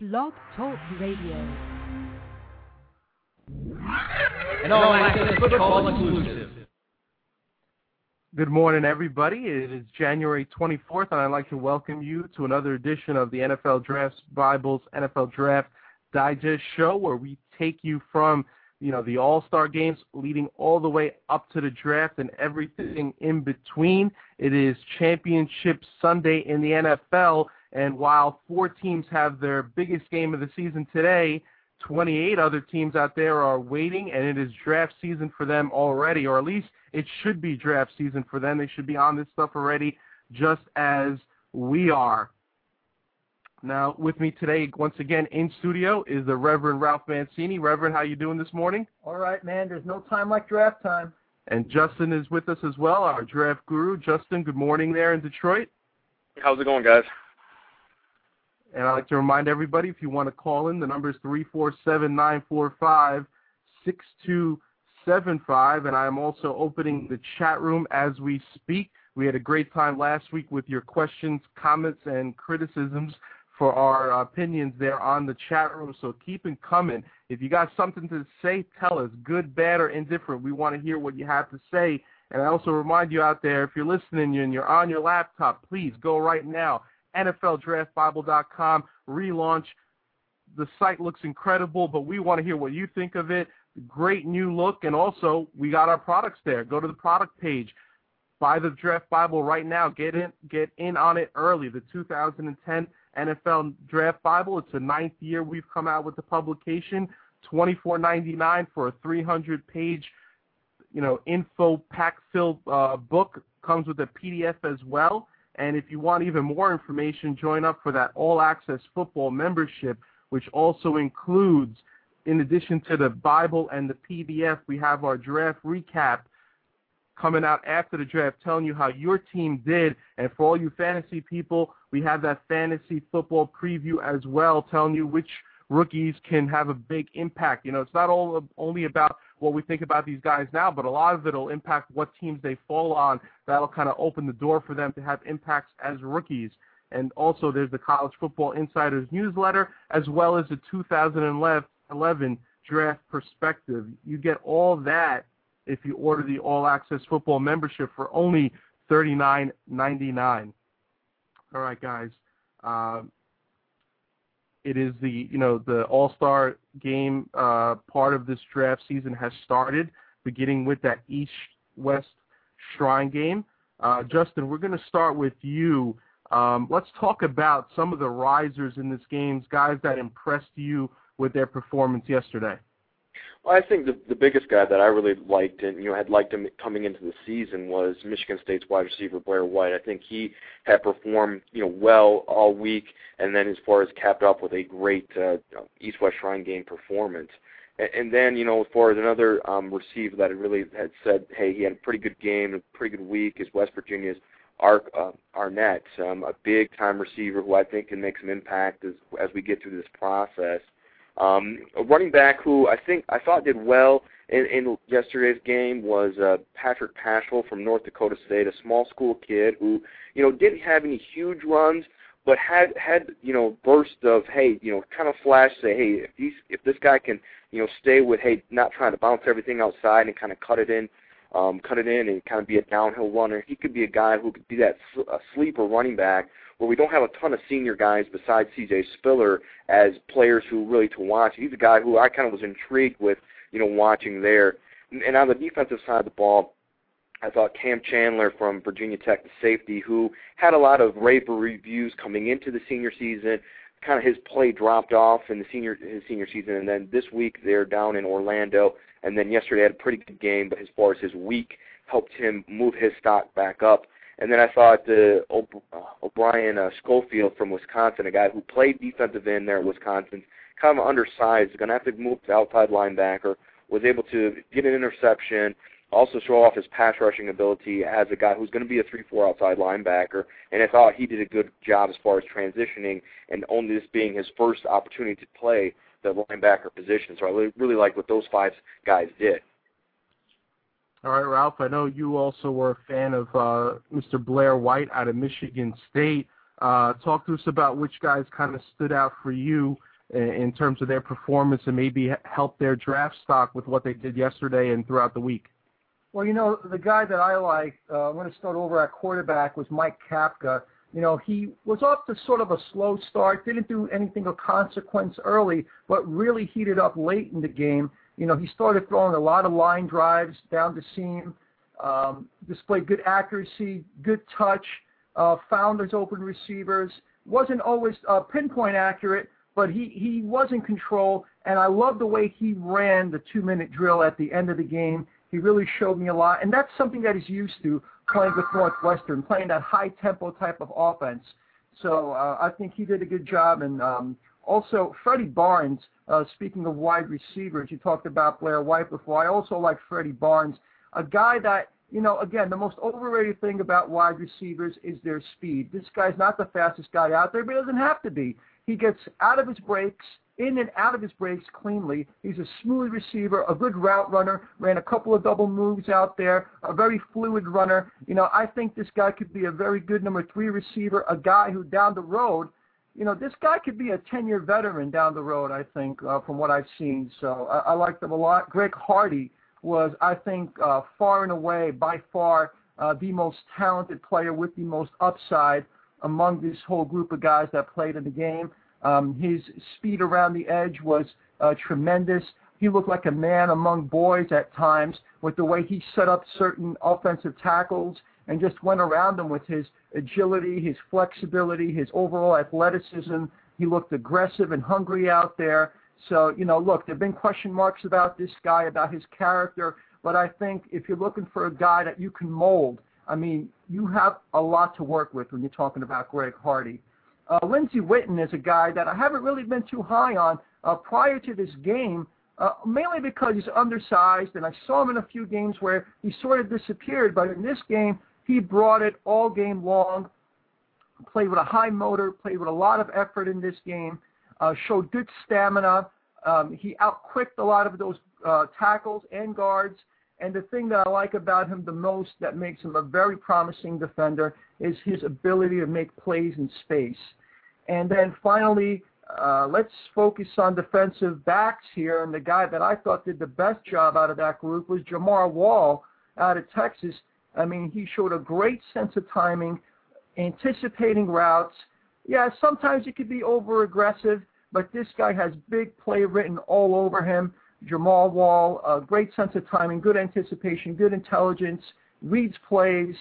Blog Talk Radio. An all-access football exclusive. Good morning, everybody. It is January 24th, and I'd like to welcome you to another edition of the NFL Draft Bible's NFL Draft Digest show, where we take you from, the All-Star games leading all the way up to the draft and everything in between. It is Championship Sunday in the NFL, and while 4 teams have their biggest game of the season today, 28 other teams out there are waiting, and it is draft season for them already, or at least it should be draft season for them. They should be on this stuff already, just as we are. Now, with me today, once again, in studio, is the Reverend Ralph Mancini. Reverend, how you doing this morning? All right, man. There's no time like draft time. And Justin is with us as well, our draft guru. Justin, good morning there in Detroit. How's it going, guys? And I'd like to remind everybody, if you want to call in, the number is 347-945-6275, and I am also opening the chat room as we speak. We had a great time last week with your questions, comments, and criticisms for our opinions there on the chat room, so keep them coming. If you got something to say, tell us, good, bad, or indifferent. We want to hear what you have to say. And I also remind you out there, if you're listening and you're on your laptop, please go right now. NFLDraftBible.com relaunch. The site looks incredible, but we want to hear what you think of it. Great new look, and also we got our products there. Go to the product page. Buy the Draft Bible right now. Get in on it early. The 2010 NFL Draft Bible. It's the 9th year we've come out with the publication. $24.99 for a 300-page, info pack-filled book. Comes with a PDF as well. And if you want even more information, join up for that all-access football membership, which also includes, in addition to the Bible and the PDF, we have our draft recap coming out after the draft, telling you how your team did. And for all you fantasy people, we have that fantasy football preview as well, telling you which rookies can have a big impact. It's not only about what we think about these guys now, but a lot of it will impact what teams they fall on. That'll kind of open the door for them to have impacts as rookies. And also there's the College Football Insiders newsletter, as well as the 2011 Draft Perspective. You get all that if you order the All-Access Football membership for only $39.99. All right, guys. It is the All-Star game part of this draft season has started, beginning with that East-West Shrine game. Justin, we're going to start with you. Let's talk about some of the risers in this game, guys that impressed you with their performance yesterday. Well, I think the biggest guy that I really liked and had liked him coming into the season was Michigan State's wide receiver Blair White. I think he had performed well all week, and then as far as capped off with a great East-West Shrine game performance. And then as far as another receiver that I really had said, hey, he had a pretty good game, a pretty good week, is West Virginia's Arnett, a big-time receiver who I think can make some impact as we get through this process. A running back who I thought did well in yesterday's game was Patrick Paschal from North Dakota State, a small school kid who didn't have any huge runs, but had bursts of kind of flash, say, hey, if this guy can stay with not trying to bounce everything outside and kind of cut it in and kind of be a downhill runner, he could be a guy who could be that sleeper running back where we don't have a ton of senior guys besides C.J. Spiller as players who really to watch. He's a guy who I kind of was intrigued with, watching there. And on the defensive side of the ball, I thought Cam Chandler from Virginia Tech, the safety, who had a lot of rave reviews coming into the senior season. Kind of his play dropped off in his senior season, and then this week they're down in Orlando, and then yesterday had a pretty good game, but as far as his week, helped him move his stock back up. And then I thought O'Brien Schofield from Wisconsin, a guy who played defensive end there at Wisconsin, kind of undersized, going to have to move to outside linebacker, was able to get an interception, also show off his pass rushing ability as a guy who's going to be a 3-4 outside linebacker, and I thought he did a good job as far as transitioning and only this being his first opportunity to play the linebacker position. So I really like what those 5 guys did. All right, Ralph, I know you also were a fan of Mr. Blair White out of Michigan State. Talk to us about which guys kind of stood out for you in terms of their performance and maybe help their draft stock with what they did yesterday and throughout the week? Well, the guy that I like, I'm going to start over at quarterback, was Mike Kapka. He was off to sort of a slow start, didn't do anything of consequence early, but really heated up late in the game. He started throwing a lot of line drives down the seam, displayed good accuracy, good touch, found his open receivers. Wasn't always pinpoint accurate, but he was in control, and I love the way he ran the 2-minute drill at the end of the game. He really showed me a lot, and that's something that he's used to playing with Northwestern, playing that high-tempo type of offense. So I think he did a good job. And also, Freddie Barnes, speaking of wide receivers, you talked about Blair White before. I also like Freddie Barnes, a guy that, again, the most overrated thing about wide receivers is their speed. This guy's not the fastest guy out there, but he doesn't have to be. He gets out of his breaks, in and out of his breaks cleanly. He's a smooth receiver, a good route runner, ran a couple of double moves out there, a very fluid runner. I think this guy could be a very good number 3 receiver, a guy who down the road, this guy could be a 10-year veteran down the road, I think, from what I've seen. So I like them a lot. Greg Hardy was, I think, far and away, by far, the most talented player with the most upside among this whole group of guys that played in the game. His speed around the edge was tremendous. He looked like a man among boys at times with the way he set up certain offensive tackles and just went around them with his agility, his flexibility, his overall athleticism. He looked aggressive and hungry out there. So, look, there have been question marks about this guy, about his character, but I think if you're looking for a guy that you can mold, you have a lot to work with when you're talking about Greg Hardy. Lindsey Witten is a guy that I haven't really been too high on prior to this game, mainly because he's undersized, and I saw him in a few games where he sort of disappeared, but in this game, he brought it all game long, played with a high motor, played with a lot of effort in this game, showed good stamina. He outquicked a lot of those tackles and guards. And the thing that I like about him the most that makes him a very promising defender is his ability to make plays in space. And then finally, let's focus on defensive backs here. And the guy that I thought did the best job out of that group was Jamar Wall out of Texas. He showed a great sense of timing, anticipating routes. Yeah, sometimes he could be over-aggressive, but this guy has big play written all over him. Jamal Wall, a great sense of timing, good anticipation, good intelligence, reads plays.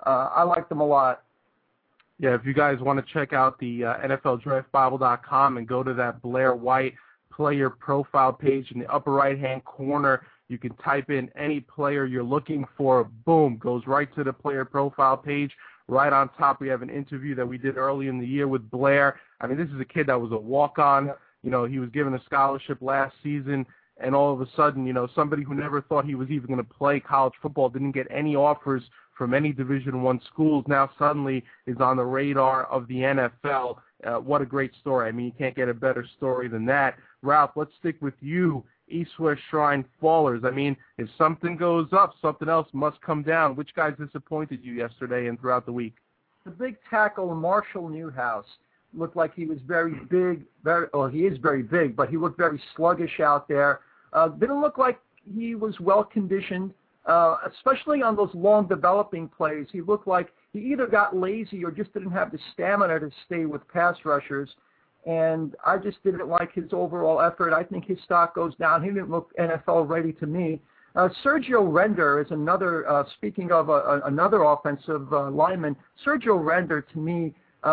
I like them a lot. Yeah, if you guys want to check out the NFLDraftBible.com and go to that Blair White player profile page in the upper right-hand corner, you can type in any player you're looking for. Boom, goes right to the player profile page. Right on top, we have an interview that we did early in the year with Blair. This is a kid that was a walk-on. He was given a scholarship last season. And all of a sudden, somebody who never thought he was even going to play college football, didn't get any offers from any Division I schools, now suddenly is on the radar of the NFL. What a great story. You can't get a better story than that. Ralph, let's stick with you, East-West Shrine Fallers. If something goes up, something else must come down. Which guys disappointed you yesterday and throughout the week? The big tackle, Marshall Newhouse, looked like he was very big. He is very big, but he looked very sluggish out there. Didn't look like he was well-conditioned, especially on those long developing plays. He looked like he either got lazy or just didn't have the stamina to stay with pass rushers, and I just didn't like his overall effort. I think his stock goes down. He didn't look NFL ready to me. Sergio Render is another, speaking of another offensive lineman, Sergio Render to me,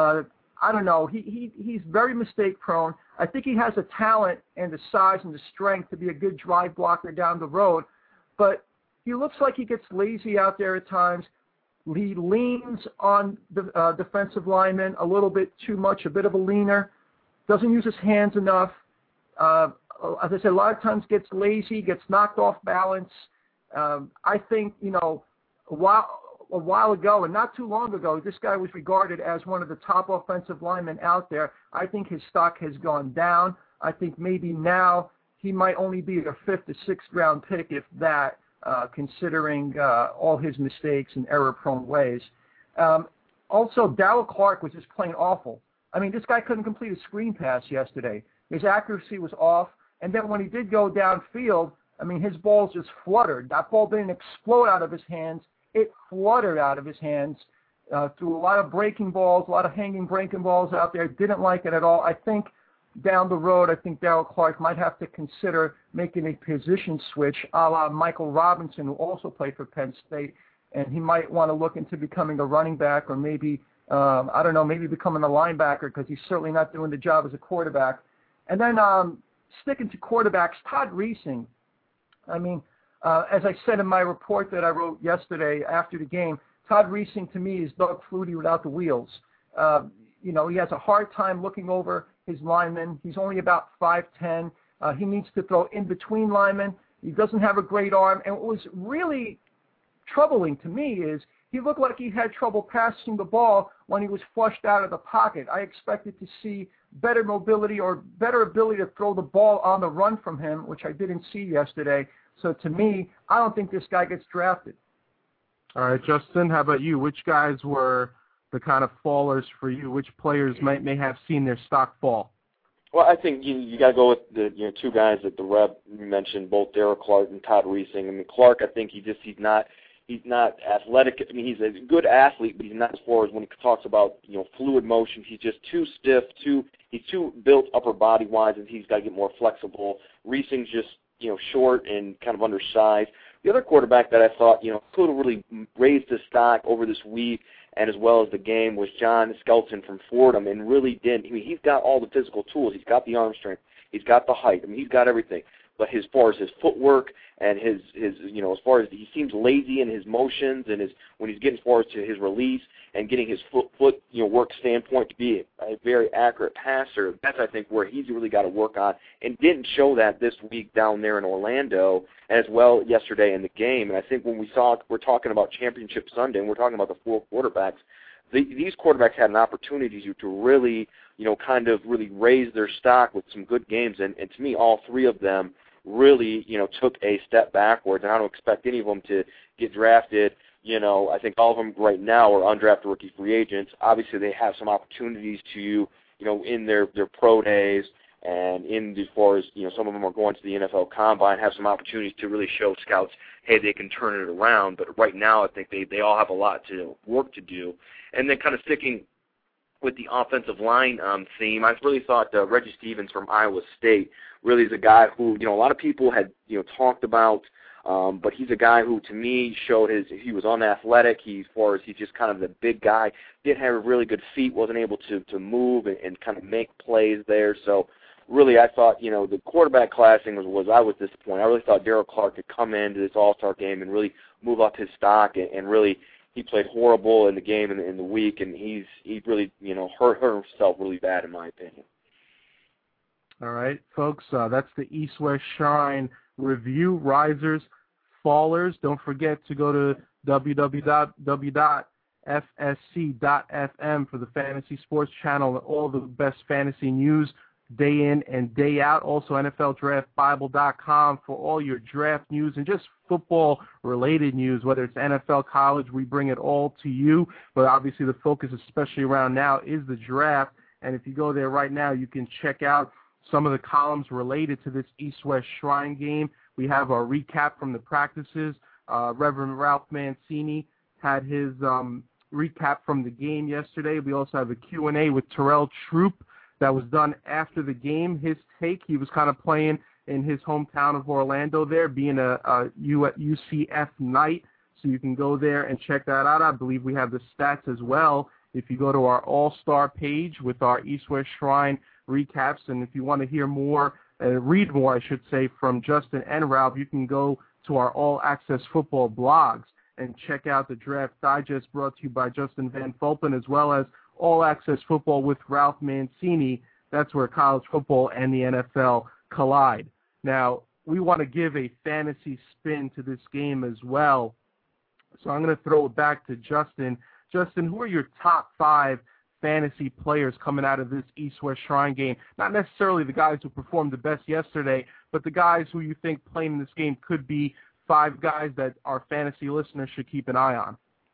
I don't know. He's very mistake-prone. I think he has the talent and the size and the strength to be a good drive blocker down the road, but he looks like he gets lazy out there at times. He leans on the defensive lineman a little bit too much, a bit of a leaner. Doesn't use his hands enough. As I said, a lot of times gets lazy, gets knocked off balance. I think, a while ago, and not too long ago, this guy was regarded as one of the top offensive linemen out there. I think his stock has gone down. I think maybe now he might only be a 5th to 6th round pick, if that, considering all his mistakes and error-prone ways. Also, Darryl Clark was just plain awful. I mean, this guy couldn't complete a screen pass yesterday. His accuracy was off. And then when he did go downfield, I mean, his balls just fluttered. That ball didn't explode out of his hands. It fluttered out of his hands through a lot of breaking balls, a lot of hanging breaking balls out there. Didn't like it at all. I think down the road, I think Darrell Clark might have to consider making a position switch a la Michael Robinson, who also played for Penn State. And he might want to look into becoming a running back or maybe, I don't know, maybe becoming a linebacker because he's certainly not doing the job as a quarterback. And then sticking to quarterbacks, Todd Reesing. I mean, as I said in my report that I wrote yesterday after the game, Todd Reesing to me is Doug Flutie without the wheels. He has a hard time looking over his linemen. He's only about 5'10". He needs to throw in between linemen. He doesn't have a great arm. And what was really troubling to me is he looked like he had trouble passing the ball when he was flushed out of the pocket. I expected to see better mobility or better ability to throw the ball on the run from him, which I didn't see yesterday. So to me, I don't think this guy gets drafted. All right, Justin, how about you? Which guys were the kind of fallers for you? Which players may have seen their stock fall? Well, I think you got to go with the two guys that the rep mentioned, both Darrell Clark and Todd Reesing. I mean, Clark, I think he's not athletic. I mean, he's a good athlete, but he's not as far as when he talks about fluid motion. He's just too stiff. He's too built upper body wise, and he's got to get more flexible. Reesing's just short and kind of undersized. The other quarterback that I thought could have really raised his stock over this week and as well as the game was John Skelton from Fordham, and really didn't. I mean, he's got all the physical tools. He's got the arm strength. He's got the height. I mean, he's got everything. But as far as his footwork and his as far as he seems lazy in his motions and when he's getting as far as to his release and getting his foot work standpoint to be a very accurate passer, that's I think where he's really got to work on, and didn't show that this week down there in Orlando as well yesterday in the game. And I think when we're talking about Championship Sunday and we're talking about the four quarterbacks, these quarterbacks had an opportunity to really kind of really raise their stock with some good games, and to me all three of them really, took a step backwards, and I don't expect any of them to get drafted. I think all of them right now are undrafted rookie free agents. Obviously, they have some opportunities to, in their pro days and in as far as, some of them are going to the NFL Combine, have some opportunities to really show scouts, hey, they can turn it around. But right now, I think they all have a lot to work to do. And then kind of sticking with the offensive line theme, I really thought Reggie Stevens from Iowa State really is a guy who, a lot of people had, talked about, but he's a guy who, to me, showed he was unathletic. As far as he's just kind of the big guy, didn't have really good feet, wasn't able to move and kind of make plays there. So really, I thought, the quarterback classing I was disappointed. I really thought Darrell Clark could come into this All-Star game and really move up his stock and really. He played horrible in the game in the week, and he really hurt himself really bad in my opinion. All right, folks, that's the East-West Shrine review. Risers, fallers. Don't forget to go to www.fsc.fm for the Fantasy Sports Channel and all the best fantasy news day in and day out. Also, NFLDraftBible.com for all your draft news and just football-related news, whether it's NFL, college, we bring it all to you. But obviously the focus, especially around now, is the draft. And if you go there right now, you can check out some of the columns related to this East-West Shrine game. We have our recap from the practices. Reverend Ralph Mancini had his recap from the game yesterday. We also have a Q&A with Terrell Troop that was done after the game. His take, he was kind of playing in his hometown of Orlando there, being a UCF Knight. So you can go there and check that out. I believe we have the stats as well if you go to our All-Star page with our East-West Shrine recaps. And if you want to hear more, read more, I should say, from Justin and Ralph, you can go to our All Access Football blogs and check out the Draft Digest brought to you by Justin Van Fulpen, as well as All Access Football with Ralph Mancini. That's where college football and the NFL collide. Now, we want to give a fantasy spin to this game as well. So I'm going to throw it back to Justin. Justin, who are your top 5 fantasy players coming out of this East-West Shrine game? Not necessarily the guys who performed the best yesterday, but the guys who you think playing in this game could be 5 guys that our fantasy listeners should keep an eye on.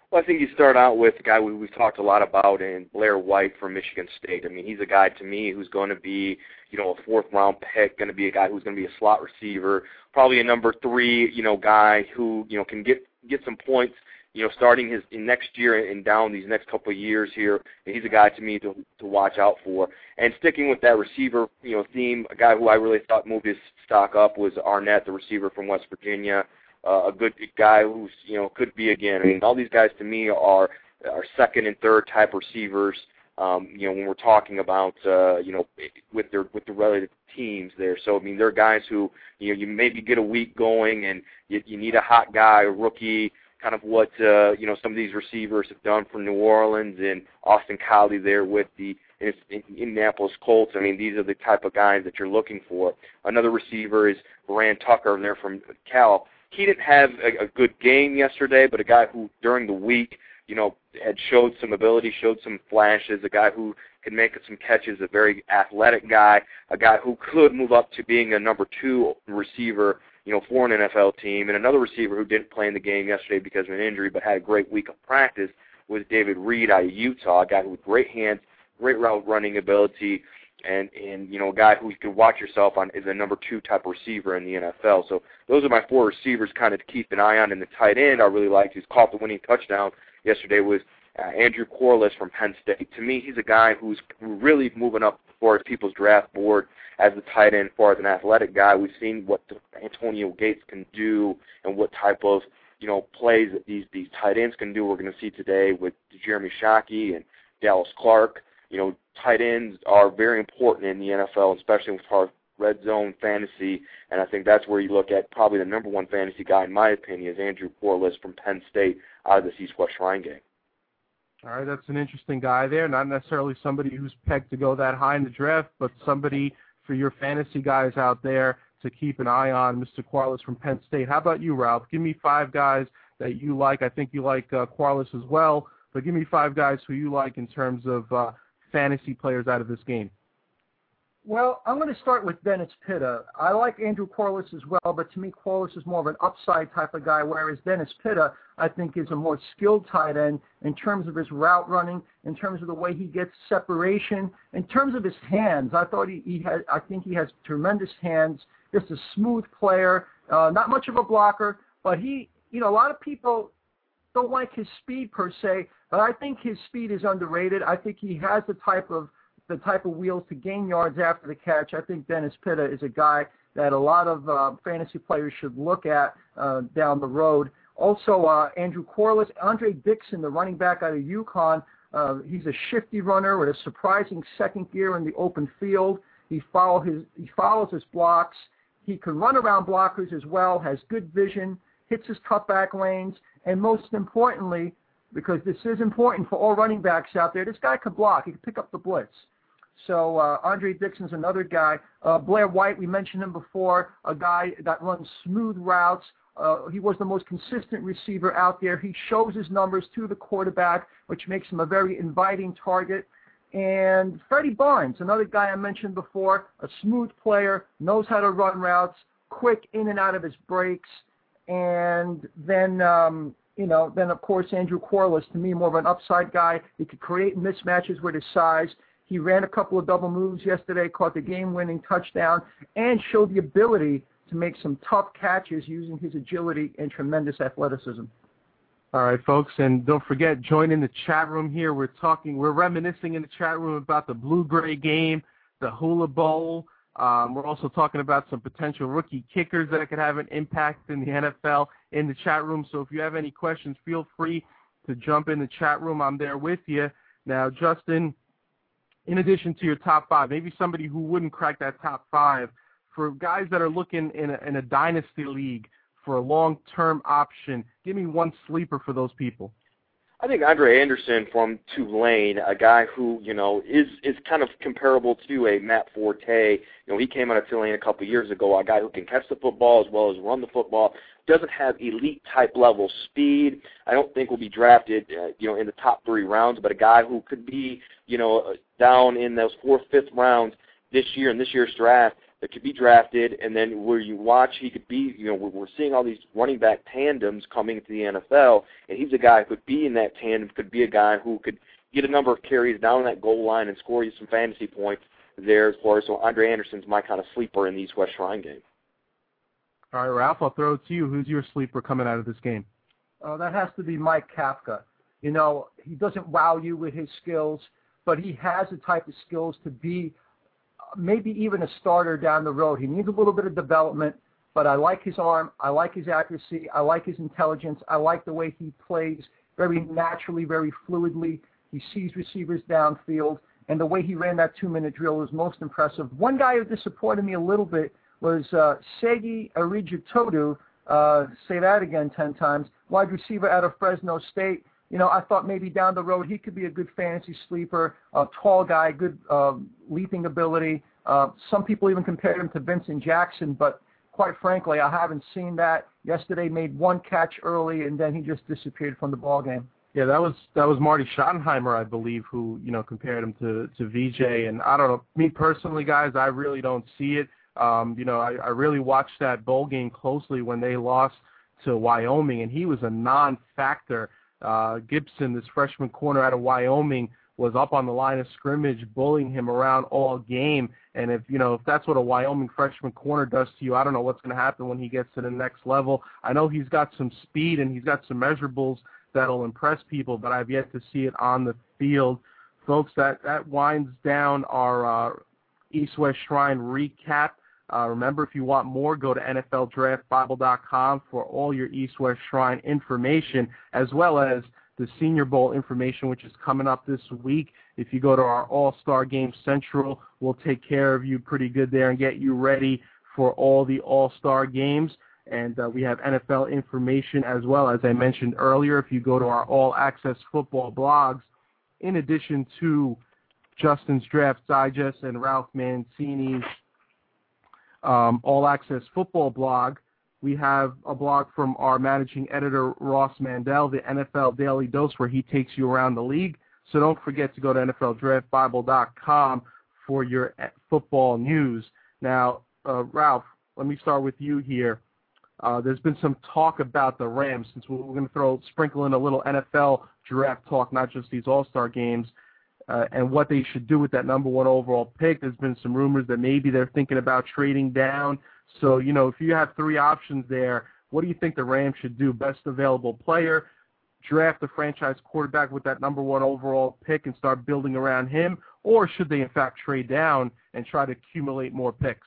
Well, I think you start out with a guy we've talked a lot about, in Blair White from Michigan State. I mean, he's a guy to me who's going to be, a fourth-round pick, going to be a guy who's going to be a slot receiver, probably a number 3, guy who, can get some points, starting his next year and down these next couple of years here. And he's a guy to me to watch out for. And sticking with that receiver, theme, a guy who I really thought moved his stock up was Arnett, the receiver from West Virginia. A good guy who's, could be again. I mean, all these guys to me are second and third type receivers. When we're talking about, with the relative teams there. So, I mean, they're guys who, you maybe get a week going and you need a hot guy, a rookie, kind of what, some of these receivers have done for New Orleans and Austin Collie there with the Indianapolis Colts. I mean, these are the type of guys that you're looking for. Another receiver is Rand Tucker there from Cal. He didn't have a good game yesterday, but a guy who during the week, had showed some ability, showed some flashes, a guy who can make some catches, a very athletic guy, a guy who could move up to being a number 2 receiver, for an NFL team. And another receiver who didn't play in the game yesterday because of an injury but had a great week of practice was David Reed out of Utah, a guy with great hands, great route running ability, and a guy who you can watch yourself on is a number 2 type receiver in the NFL. So those are my 4 receivers kind of to keep an eye on. And the tight end I really liked, who's caught the winning touchdown yesterday, was Andrew Corliss from Penn State. To me, he's a guy who's really moving up as far as people's draft board as the tight end, as far as an athletic guy. We've seen what Antonio Gates can do and what type of plays that these tight ends can do. We're going to see today with Jeremy Shockey and Dallas Clark. Tight ends are very important in the NFL, especially as far as red zone fantasy, and I think that's where you look at probably the number 1 fantasy guy, in my opinion, is Andrew Corliss from Penn State out of this East-West Shrine game. All right, that's an interesting guy there. Not necessarily somebody who's pegged to go that high in the draft, but somebody for your fantasy guys out there to keep an eye on, Mr. Corliss from Penn State. How about you, Ralph? Give me 5 guys that you like. I think you like Corliss as well, but give me 5 guys who you like in terms of fantasy players out of this game. Well, I'm going to start with Dennis Pitta. I like Andrew Corliss as well, but to me, Corliss is more of an upside type of guy, whereas Dennis Pitta, I think, is a more skilled tight end in terms of his route running, in terms of the way he gets separation, in terms of his hands. I think he has tremendous hands. Just a smooth player, not much of a blocker, but a lot of people don't like his speed per se, but I think his speed is underrated. I think he has the type of wheels to gain yards after the catch. I think Dennis Pitta is a guy that a lot of fantasy players should look at down the road. Also, Andrew Corliss, Andre Dixon, the running back out of UConn, he's a shifty runner with a surprising second gear in the open field. He follows his blocks. He can run around blockers as well, has good vision, hits his cutback lanes, and most importantly, because this is important for all running backs out there, this guy can block. He can pick up the blitz. So Andre Dixon's another guy. Blair White, we mentioned him before, a guy that runs smooth routes. He was the most consistent receiver out there. He shows his numbers to the quarterback, which makes him a very inviting target. And Freddie Barnes, another guy I mentioned before, a smooth player, knows how to run routes, quick in and out of his breaks. And then, of course, Andrew Corliss, to me, more of an upside guy. He could create mismatches with his size. He ran a couple of double moves yesterday, caught the game-winning touchdown, and showed the ability to make some tough catches using his agility and tremendous athleticism. All right, folks, and don't forget, join in the chat room here. We're reminiscing in the chat room about the Blue-Gray game, the Hula Bowl. We're also talking about some potential rookie kickers that could have an impact in the NFL in the chat room. So if you have any questions, feel free to jump in the chat room. I'm there with you. Now, Justin, in addition to your top 5, maybe somebody who wouldn't crack that top 5, for guys that are looking in a dynasty league for a long-term option, give me one sleeper for those people. I think Andre Anderson from Tulane, a guy who, is kind of comparable to a Matt Forte. He came out of Tulane a couple of years ago, a guy who can catch the football as well as run the football, doesn't have elite-type level speed. I don't think will be drafted, in the top 3 rounds, but a guy who could be, down in those 4th, 5th rounds this year in this year's draft that could be drafted, and then where you watch, he could be, we're seeing all these running back tandems coming to the NFL, and he's a guy who could be in that tandem, could be a guy who could get a number of carries down that goal line and score you some fantasy points there as far as, so Andre Anderson's my kind of sleeper in the East West Shrine game. All right, Ralph, I'll throw it to you. Who's your sleeper coming out of this game? That has to be Mike Kafka. He doesn't wow you with his skills, but he has the type of skills to be maybe even a starter down the road. He needs a little bit of development, but I like his arm. I like his accuracy. I like his intelligence. I like the way he plays very naturally, very fluidly. He sees receivers downfield, and the way he ran that 2-minute drill was most impressive. One guy who disappointed me a little bit was Segi Arijitodu, say that again 10 times, wide receiver out of Fresno State. I thought maybe down the road he could be a good fantasy sleeper, a tall guy, good leaping ability. Some people even compared him to Vincent Jackson, but quite frankly, I haven't seen that. Yesterday made one catch early, and then he just disappeared from the ball game. Yeah, that was Marty Schottenheimer, I believe, who compared him to VJ. And I don't know, me personally, guys, I really don't see it. I really watched that bowl game closely when they lost to Wyoming, and he was a non-factor. Gibson, this freshman corner out of Wyoming, was up on the line of scrimmage, bullying him around all game. And if that's what a Wyoming freshman corner does to you, I don't know what's going to happen when he gets to the next level. I know he's got some speed and he's got some measurables that'll impress people, but I've yet to see it on the field. Folks, that winds down our East-West Shrine recap. Remember, if you want more, go to NFLDraftBible.com for all your East-West Shrine information, as well as the Senior Bowl information, which is coming up this week. If you go to our All-Star Game Central, we'll take care of you pretty good there and get you ready for all the All-Star games. And we have NFL information as well, as I mentioned earlier. If you go to our All Access Football blogs, in addition to Justin's Draft Digest and Ralph Mancini's All Access Football blog, we have a blog from our managing editor, Ross Mandel, the NFL Daily Dose, where he takes you around the league. So don't forget to go to NFLDraftBible.com for your football news. Now, Ralph, let me start with you here. There's been some talk about the Rams, since we're going to sprinkle in a little NFL draft talk, not just these All-Star games, and what they should do with that number 1 overall pick. There's been some rumors that maybe they're thinking about trading down. So, if you have 3 options there, what do you think the Rams should do? Best available player, draft the franchise quarterback with that number 1 overall pick and start building around him, or should they, in fact, trade down and try to accumulate more picks?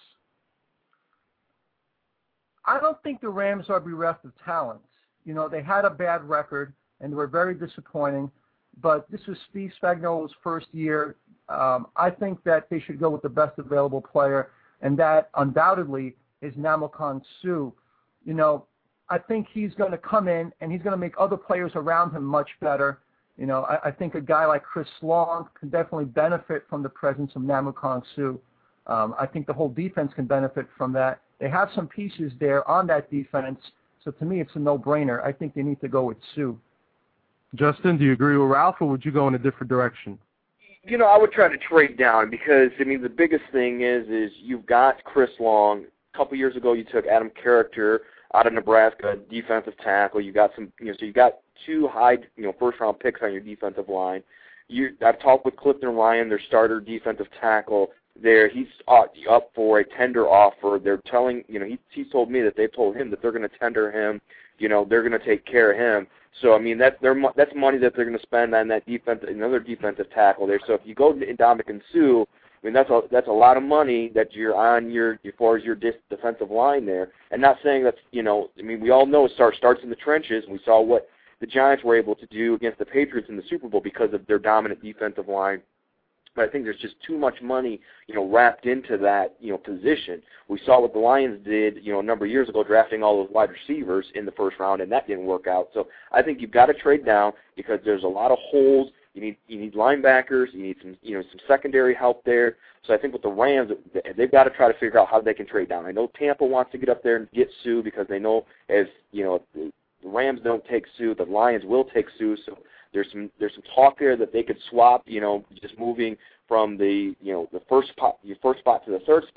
I don't think the Rams are bereft of talent. They had a bad record, and they were very disappointing, but this was Steve Spagnuolo's first year. I think that they should go with the best available player, and that undoubtedly is Ndamukong Suh. I think he's going to come in, and he's going to make other players around him much better. I think a guy like Chris Long can definitely benefit from the presence of Ndamukong Suh. I think the whole defense can benefit from that. They have some pieces there on that defense, so to me it's a no-brainer. I think they need to go with Suh. Justin, do you agree with Ralph, or would you go in a different direction? I would try to trade down because, the biggest thing is you've got Chris Long. A couple years ago, you took Adam Character out of Nebraska, defensive tackle. You got some, so you got 2 high, first-round picks on your defensive line. I've talked with Clifton Ryan, their starter defensive tackle. He's up for a tender offer. They're telling, he's told me that they've told him that they're going to tender him. They're going to take care of him. So that's money that they're going to spend on that another defensive tackle there. So if you go to Ndamukong Suh, that's a lot of money that you're on as far as your defensive line there. And not saying that's we all know it starts in the trenches. And we saw what the Giants were able to do against the Patriots in the Super Bowl because of their dominant defensive line. But I think there's just too much money, wrapped into that, position. We saw what the Lions did, a number of years ago, drafting all those wide receivers in the first round, and that didn't work out. So I think you've got to trade down because there's a lot of holes. You need linebackers. You need some, some secondary help there. So I think with the Rams, they've got to try to figure out how they can trade down. I know Tampa wants to get up there and get Suh because they know if the Rams don't take Suh, the Lions will take Suh. So there's some talk there that they could swap, just moving from the your first spot to the third spot.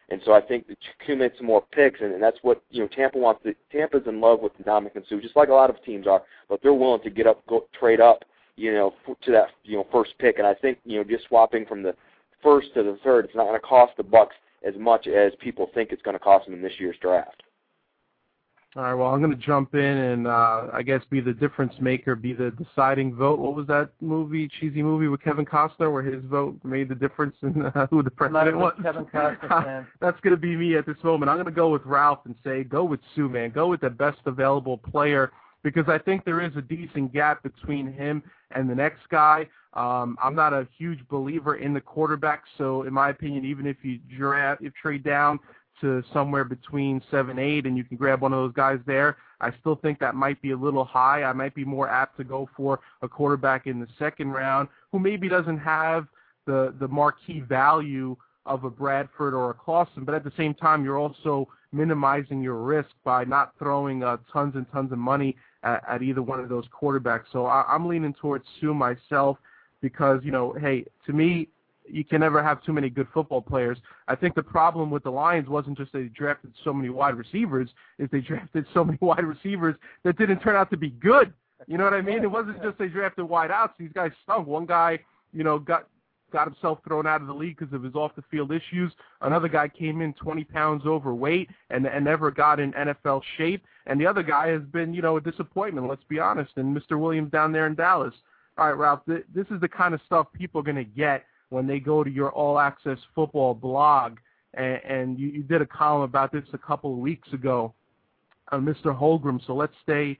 And so I think to accumulate some more picks, and that's what Tampa wants. Tampa's in love with Ndamukong Suh, just like a lot of teams are, but they're willing to trade up, to that first pick. And I think just swapping from the first to the third, it's not going to cost the Bucs as much as people think it's going to cost them in this year's draft. All right, well, I'm going to jump in and I guess be the difference maker, be the deciding vote. What was that cheesy movie with Kevin Costner where his vote made the difference in who the president was? Kevin Costner fan. That's going to be me at this moment. I'm going to go with Ralph and say go with Suh, man. Go with the best available player because I think there is a decent gap between him and the next guy. I'm not a huge believer in the quarterback, so in my opinion, even if you trade down to somewhere between 7-8 and you can grab one of those guys there, I still think that might be a little high. I might be more apt to go for a quarterback in the second round who maybe doesn't have the marquee value of a Bradford or a Clausen, but at the same time you're also minimizing your risk by not throwing tons and tons of money at either one of those quarterbacks. So I'm leaning towards Suh myself because, hey, to me, you can never have too many good football players. I think the problem with the Lions wasn't just they drafted so many wide receivers, is they drafted so many wide receivers that didn't turn out to be good. You know what I mean? It wasn't just they drafted wide outs. These guys stunk. One guy, got himself thrown out of the league because of his off-the-field issues. Another guy came in 20 pounds overweight and never got in NFL shape. And the other guy has been, a disappointment, let's be honest, and Mr. Williams down there in Dallas. All right, Ralph, this is the kind of stuff people are going to get when they go to your All-Access Football blog, and you did a column about this a couple of weeks ago, Mr. Holmgren. So let's stay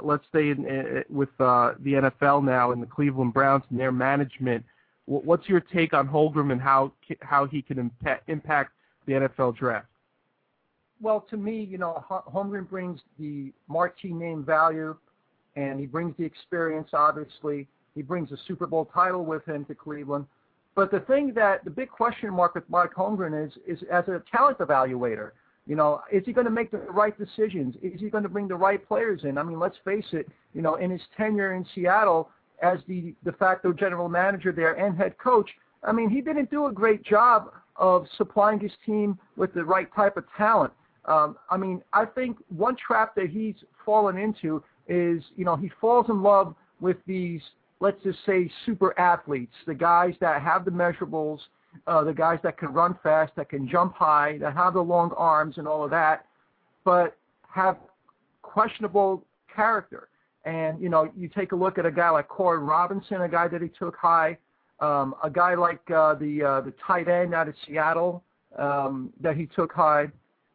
with the NFL now and the Cleveland Browns and their management. What's your take on Holmgren and how he can impact the NFL draft? Well, to me, Holmgren brings the marquee name value, and he brings the experience, obviously. He brings a Super Bowl title with him to Cleveland. But the big question mark with Mike Holmgren is as a talent evaluator. Is he going to make the right decisions? Is he going to bring the right players in? I mean, let's face it, in his tenure in Seattle as the de facto general manager there and head coach, I mean, he didn't do a great job of supplying his team with the right type of talent. I think one trap that he's fallen into is, he falls in love with these, let's just say, super athletes, the guys that have the measurables, the guys that can run fast, that can jump high, that have the long arms and all of that, but have questionable character. And, you take a look at a guy like Corey Robinson, a guy that he took high, a guy like the tight end out of Seattle that he took high.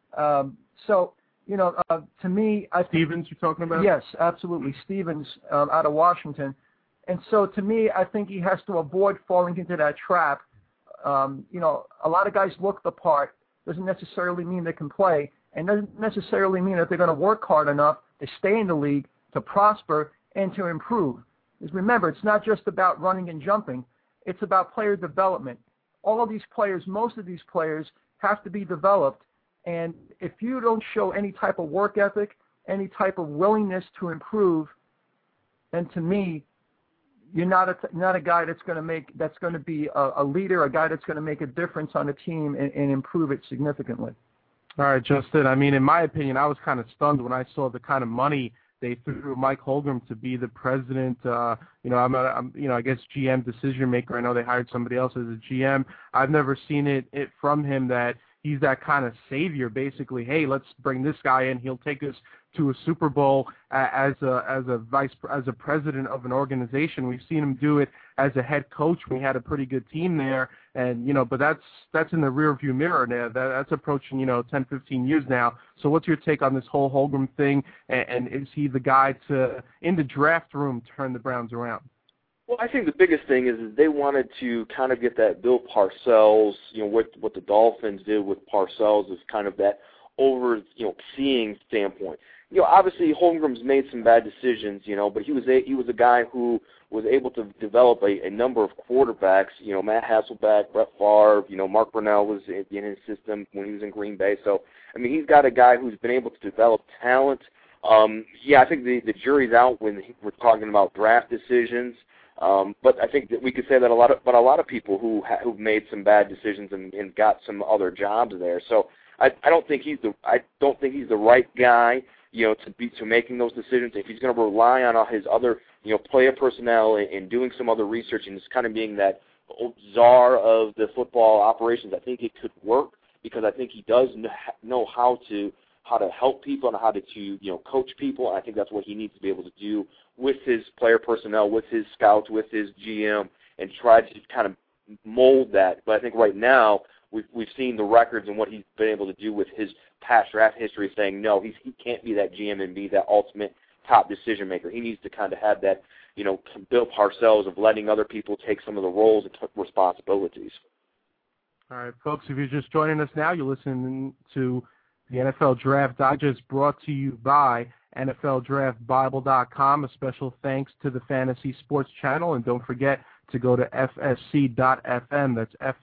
To me, I think Stevens you're talking about? Yes, absolutely. Stevens out of Washington. And so to me, I think he has to avoid falling into that trap. A lot of guys look the part. Doesn't necessarily mean they can play, and doesn't necessarily mean that they're going to work hard enough to stay in the league, to prosper, and to improve. Because remember, it's not just about running and jumping. It's about player development. All of these players, most of these players, have to be developed. And if you don't show any type of work ethic, any type of willingness to improve, then to me, you're not a guy that's going to be a leader, a guy that's going to make a difference on a team and improve it significantly. All right, Justin. I mean, in my opinion, I was kind of stunned when I saw the kind of money they threw Mike Holmgren to be the president. I guess GM decision maker. I know they hired somebody else as a GM. I've never seen it from him that he's that kind of savior. Basically, hey, let's bring this guy in. He'll take us to a Super Bowl as a president of an organization. We've seen him do it as a head coach. We had a pretty good team there, and but that's in the rearview mirror now. That's approaching 10, 15 years now. So what's your take on this whole Holmgren thing? And is he the guy to in the draft room turn the Browns around? Well, I think the biggest thing is they wanted to kind of get that Bill Parcells, what the Dolphins did with Parcells is kind of that seeing standpoint. Obviously Holmgren's made some bad decisions, but he was a guy who was able to develop a number of quarterbacks. Matt Hasselbeck, Brett Favre, Mark Brunell was in his system when he was in Green Bay. So, I mean, he's got a guy who's been able to develop talent. I think the jury's out when we're talking about draft decisions. But I think that we could say that a lot of people who've made some bad decisions and got some other jobs there. So I don't think he's the right guy, to making those decisions. If he's going to rely on his other, player personnel and doing some other research and just kind of being that czar of the football operations, I think it could work, because I think he does know how to help people and how to coach people. And I think that's what he needs to be able to do with his player personnel, with his scouts, with his GM, and try to kind of mold that. But I think right now we've seen the records and what he's been able to do with his past draft history, saying no, he can't be that GM and be that ultimate top decision maker. He needs to kind of have that, Bill Parcells of letting other people take some of the roles and responsibilities. All right, folks, if you're just joining us now, you're listening to the NFL Draft Digest, brought to you by NFLDraftBible.com. A special thanks to the Fantasy Sports Channel, and don't forget to go to FSC.FM. That's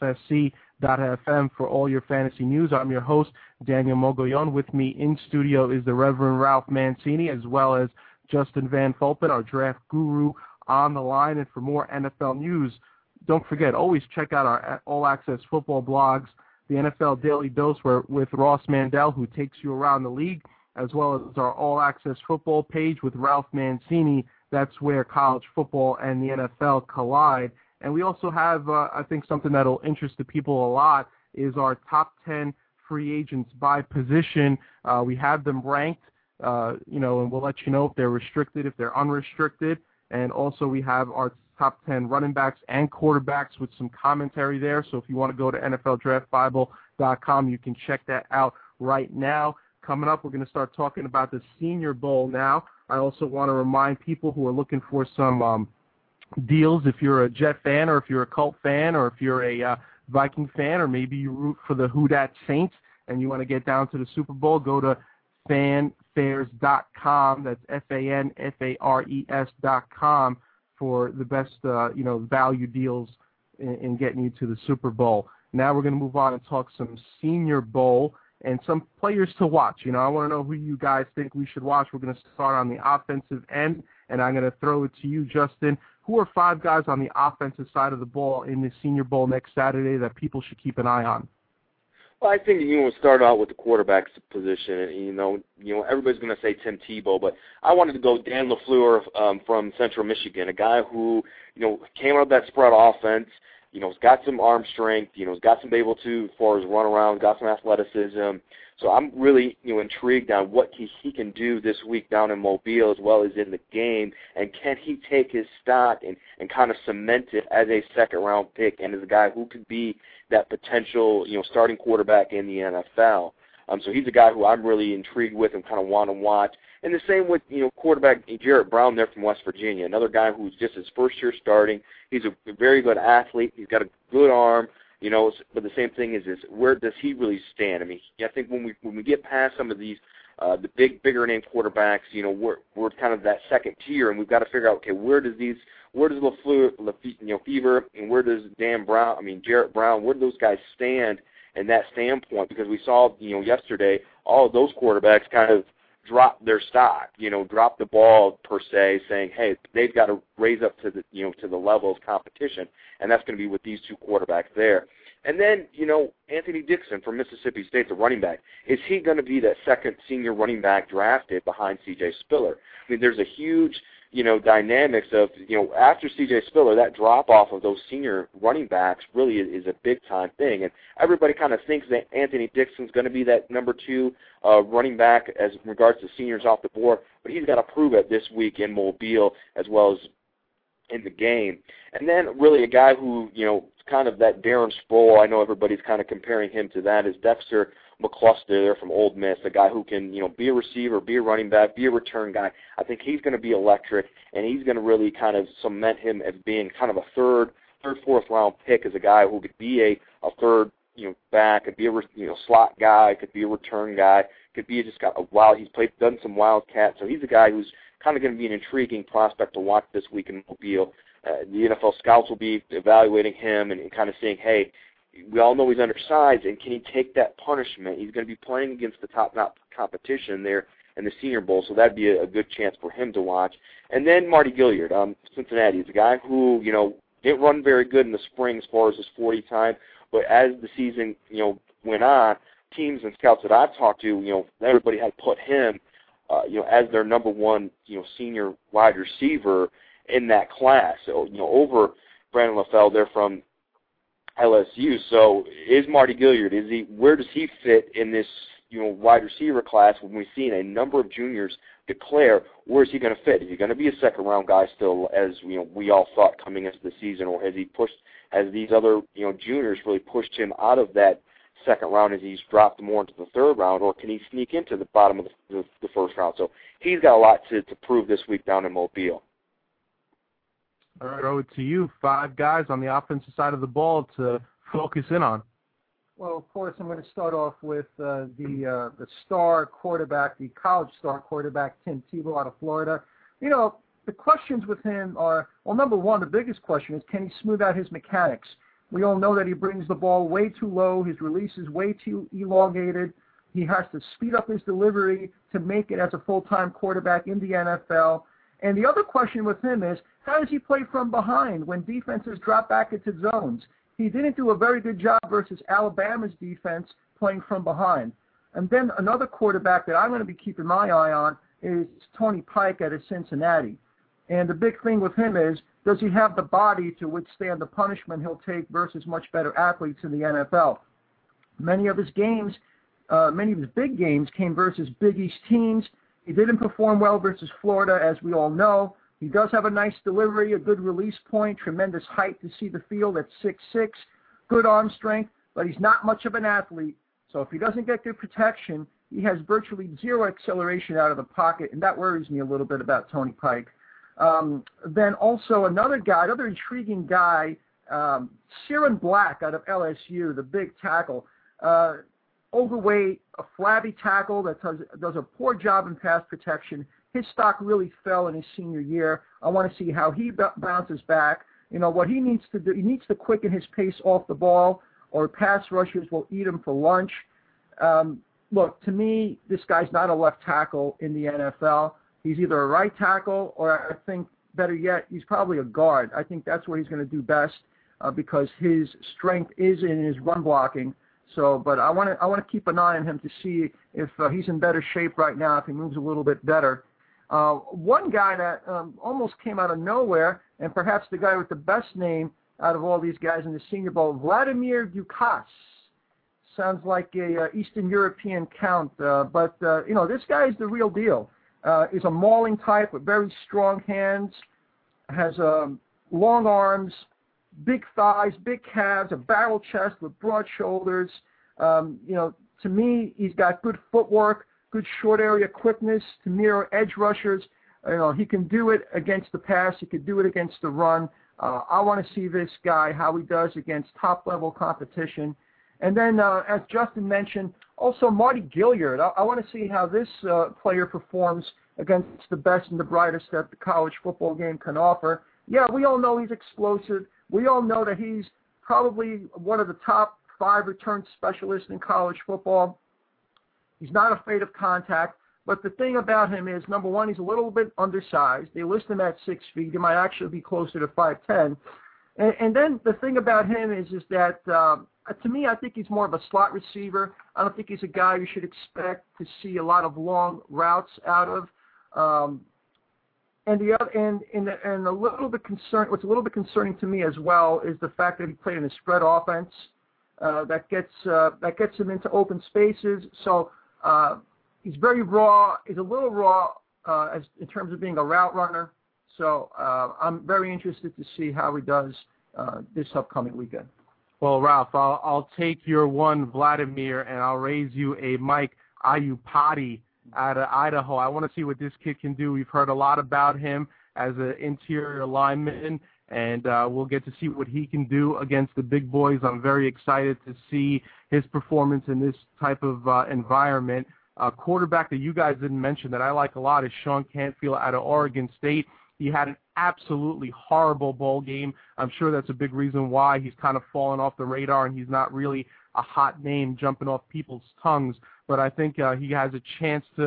FSC.FM for all your fantasy news. I'm your host, Daniel Mogollon. With me in studio is the Reverend Ralph Mancini, as well as Justin Van Fulpen, our draft guru, on the line. And for more NFL news, don't forget, always check out our All Access Football blogs, the NFL Daily Dose with Ross Mandel, who takes you around the league, as well as our All Access Football page with Ralph Mancini. That's where college football and the NFL collide. And we also have, I think, something that will interest the people a lot is our top 10 free agents by position. We have them ranked, and we'll let you know if they're restricted, if they're unrestricted. And also we have our top 10 running backs and quarterbacks with some commentary there. So if you want to go to NFLDraftBible.com, you can check that out right now. Coming up, we're going to start talking about the Senior Bowl now. I also want to remind people who are looking for some deals, if you're a Jet fan or if you're a Colt fan or if you're a Viking fan or maybe you root for the Who Dat Saints and you want to get down to the Super Bowl, go to fanfares.com. That's FANFARES.com for the best, value deals in getting you to the Super Bowl. Now we're going to move on and talk some Senior Bowl and some players to watch. I want to know who you guys think we should watch. We're going to start on the offensive end, and I'm going to throw it to you, Justin. Who are 5 guys on the offensive side of the ball in the Senior Bowl next Saturday that people should keep an eye on? Well, I think start out with the quarterback position. Everybody's going to say Tim Tebow, but I wanted to go Dan LaFleur from Central Michigan, a guy who came out of that spread offense. He's got some arm strength. He's got some able to as far as run around, got some athleticism. So I'm really intrigued on what he can do this week down in Mobile as well as in the game, and can he take his stock and kind of cement it as a second-round pick and as a guy who could be that potential starting quarterback in the NFL. So he's a guy who I'm really intrigued with and kind of want to watch. And the same with quarterback Jarrett Brown there from West Virginia, another guy who's just his first year starting. He's a very good athlete. He's got a good arm. But the same thing is where does he really stand? I mean, I think when we get past some of these the bigger name quarterbacks, we're kind of that second tier, and we've got to figure out, okay, where does LaFleur, Fever, and where does Jarrett Brown, where do those guys stand in that standpoint? Because we saw yesterday all of those quarterbacks kind of drop their stock, drop the ball per se, saying, hey, they've got to raise up to the to the level of competition, and that's going to be with these 2 quarterbacks there. And then, Anthony Dixon from Mississippi State, the running back, is he going to be that second senior running back drafted behind C.J. Spiller? I mean, there's a huge, dynamics of, after C.J. Spiller, that drop-off of those senior running backs really is a big-time thing. And everybody kind of thinks that Anthony Dixon's going to be that number 2 running back as regards to seniors off the board, but he's got to prove it this week in Mobile as well as in the game. And then really a guy who, kind of that Darren Sproul, I know everybody's kind of comparing him to that, is Dexter McCluster there from Ole Miss, a guy who can, be a receiver, be a running back, be a return guy. I think he's going to be electric, and he's going to really kind of cement him as being kind of a third, fourth round pick as a guy who could be a third, back, could be a slot guy, could be a return guy, could be just got he's done some wildcat, so he's a guy who's kind of going to be an intriguing prospect to watch this week in Mobile. The NFL scouts will be evaluating him and kind of saying, hey, we all know he's undersized, and can he take that punishment? He's going to be playing against the top competition there in the Senior Bowl, so that'd be a good chance for him to watch. And then Mardy Gilyard, Cincinnati, is a guy who, didn't run very good in the spring as far as his 40 time, but as the season, went on, teams and scouts that I've talked to, everybody had put him, as their number one, senior wide receiver in that class. So, over Brandon LaFell, they're from LSU. So is Mardy Gilyard, where does he fit in this, wide receiver class when we've seen a number of juniors declare? Where is he going to fit? Is he going to be a second-round guy still, as we all thought coming into the season, or has these other juniors really pushed him out of that second round as he's dropped more into the third round, or can he sneak into the bottom of the first round? So he's got a lot to prove this week down in Mobile. All right, throw it to you. 5 guys on the offensive side of the ball to focus in on. Well, of course, I'm going to start off with the star quarterback, the college star quarterback, Tim Tebow out of Florida. The questions with him are, well, number one, the biggest question is, can he smooth out his mechanics? We all know that he brings the ball way too low. His release is way too elongated. He has to speed up his delivery to make it as a full-time quarterback in the NFL. And the other question with him is, how does he play from behind when defenses drop back into zones? He didn't do a very good job versus Alabama's defense playing from behind. And then another quarterback that I'm going to be keeping my eye on is Tony Pike out of Cincinnati. And the big thing with him is, does he have the body to withstand the punishment he'll take versus much better athletes in the NFL? Many of his big games came versus Big East teams. He didn't perform well versus Florida, as we all know. He does have a nice delivery, a good release point, tremendous height to see the field at 6'6", good arm strength, but he's not much of an athlete. So if he doesn't get good protection, he has virtually zero acceleration out of the pocket, and that worries me a little bit about Tony Pike. Then also another intriguing guy, Ciaran Black out of LSU, the big tackle. Overweight, a flabby tackle that does a poor job in pass protection. His stock really fell in his senior year. I want to see how he bounces back. What he needs to do, he needs to quicken his pace off the ball, or pass rushers will eat him for lunch. Look, to me, this guy's not a left tackle in the NFL. He's either a right tackle, or I think, better yet, he's probably a guard. I think that's where he's going to do best because his strength is in his run blocking. So, but I want to keep an eye on him to see if he's in better shape right now, if he moves a little bit better. One guy that almost came out of nowhere, and perhaps the guy with the best name out of all these guys in the Senior Bowl, Vladimir Dukas. Sounds like a Eastern European count, but this guy is the real deal. Is a mauling type with very strong hands, has long arms, big thighs, big calves, a barrel chest with broad shoulders. To me, he's got good footwork, good short area quickness to mirror edge rushers. He can do it against the pass. He can do it against the run. I want to see this guy, how he does against top-level competition. And then, as Justin mentioned, also Mardy Gilyard. I want to see how this player performs against the best and the brightest that the college football game can offer. Yeah, we all know he's explosive. We all know that he's probably one of the top 5 return specialists in college football. He's not afraid of contact. But the thing about him is, number one, he's a little bit undersized. They list him at 6 feet. He might actually be closer to 5'10". And then the thing about him is that, to me, I think he's more of a slot receiver. I don't think he's a guy you should expect to see a lot of long routes out of. And a little bit what's a little bit concerning to me as well is the fact that he played in a spread offense that gets him into open spaces. So he's very raw. He's a little raw in terms of being a route runner. So I'm very interested to see how he does this upcoming weekend. Well, Ralph, I'll take your one, Vladimir, and I'll raise you a Mike Iupati out of Idaho. I want to see what this kid can do. We've heard a lot about him as an interior lineman, and we'll get to see what he can do against the big boys. I'm very excited to see his performance in this type of environment. A quarterback that you guys didn't mention that I like a lot is Sean Canfield out of Oregon State. He had an absolutely horrible bowl game. I'm sure that's a big reason why he's kind of fallen off the radar and he's not really a hot name jumping off people's tongues. But I think he has a chance to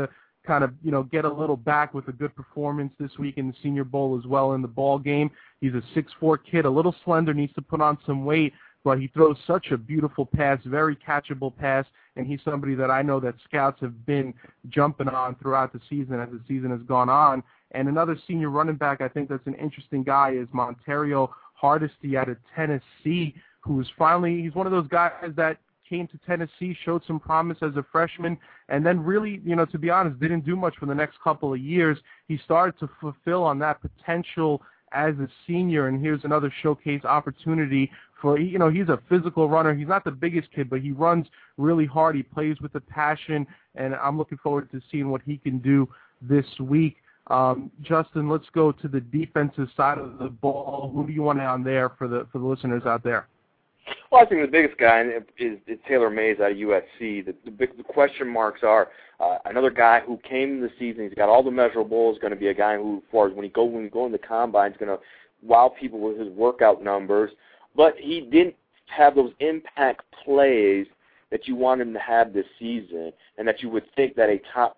kind of, get a little back with a good performance this week in the Senior Bowl as well in the ball game. He's a 6'4" kid, a little slender, needs to put on some weight, but he throws such a beautiful pass, very catchable pass, and he's somebody that I know that scouts have been jumping on throughout the season as the season has gone on. And another senior running back I think that's an interesting guy is Montario Hardesty out of Tennessee, he's one of those guys that came to Tennessee, showed some promise as a freshman, and then really, to be honest, didn't do much for the next couple of years. He started to fulfill on that potential as a senior, and here's another showcase opportunity for, he's a physical runner. He's not the biggest kid, but he runs really hard. He plays with a passion, and I'm looking forward to seeing what he can do this week. Justin, let's go to the defensive side of the ball. Who do you want on there for the listeners out there? Well, I think the biggest guy is Taylor Mays out of USC. The question marks are another guy who came in the season. He's got all the measurables. Going to be a guy who, as far as when you go in the combine, is going to wow people with his workout numbers. But he didn't have those impact plays that you want him to have this season, and that you would think that a top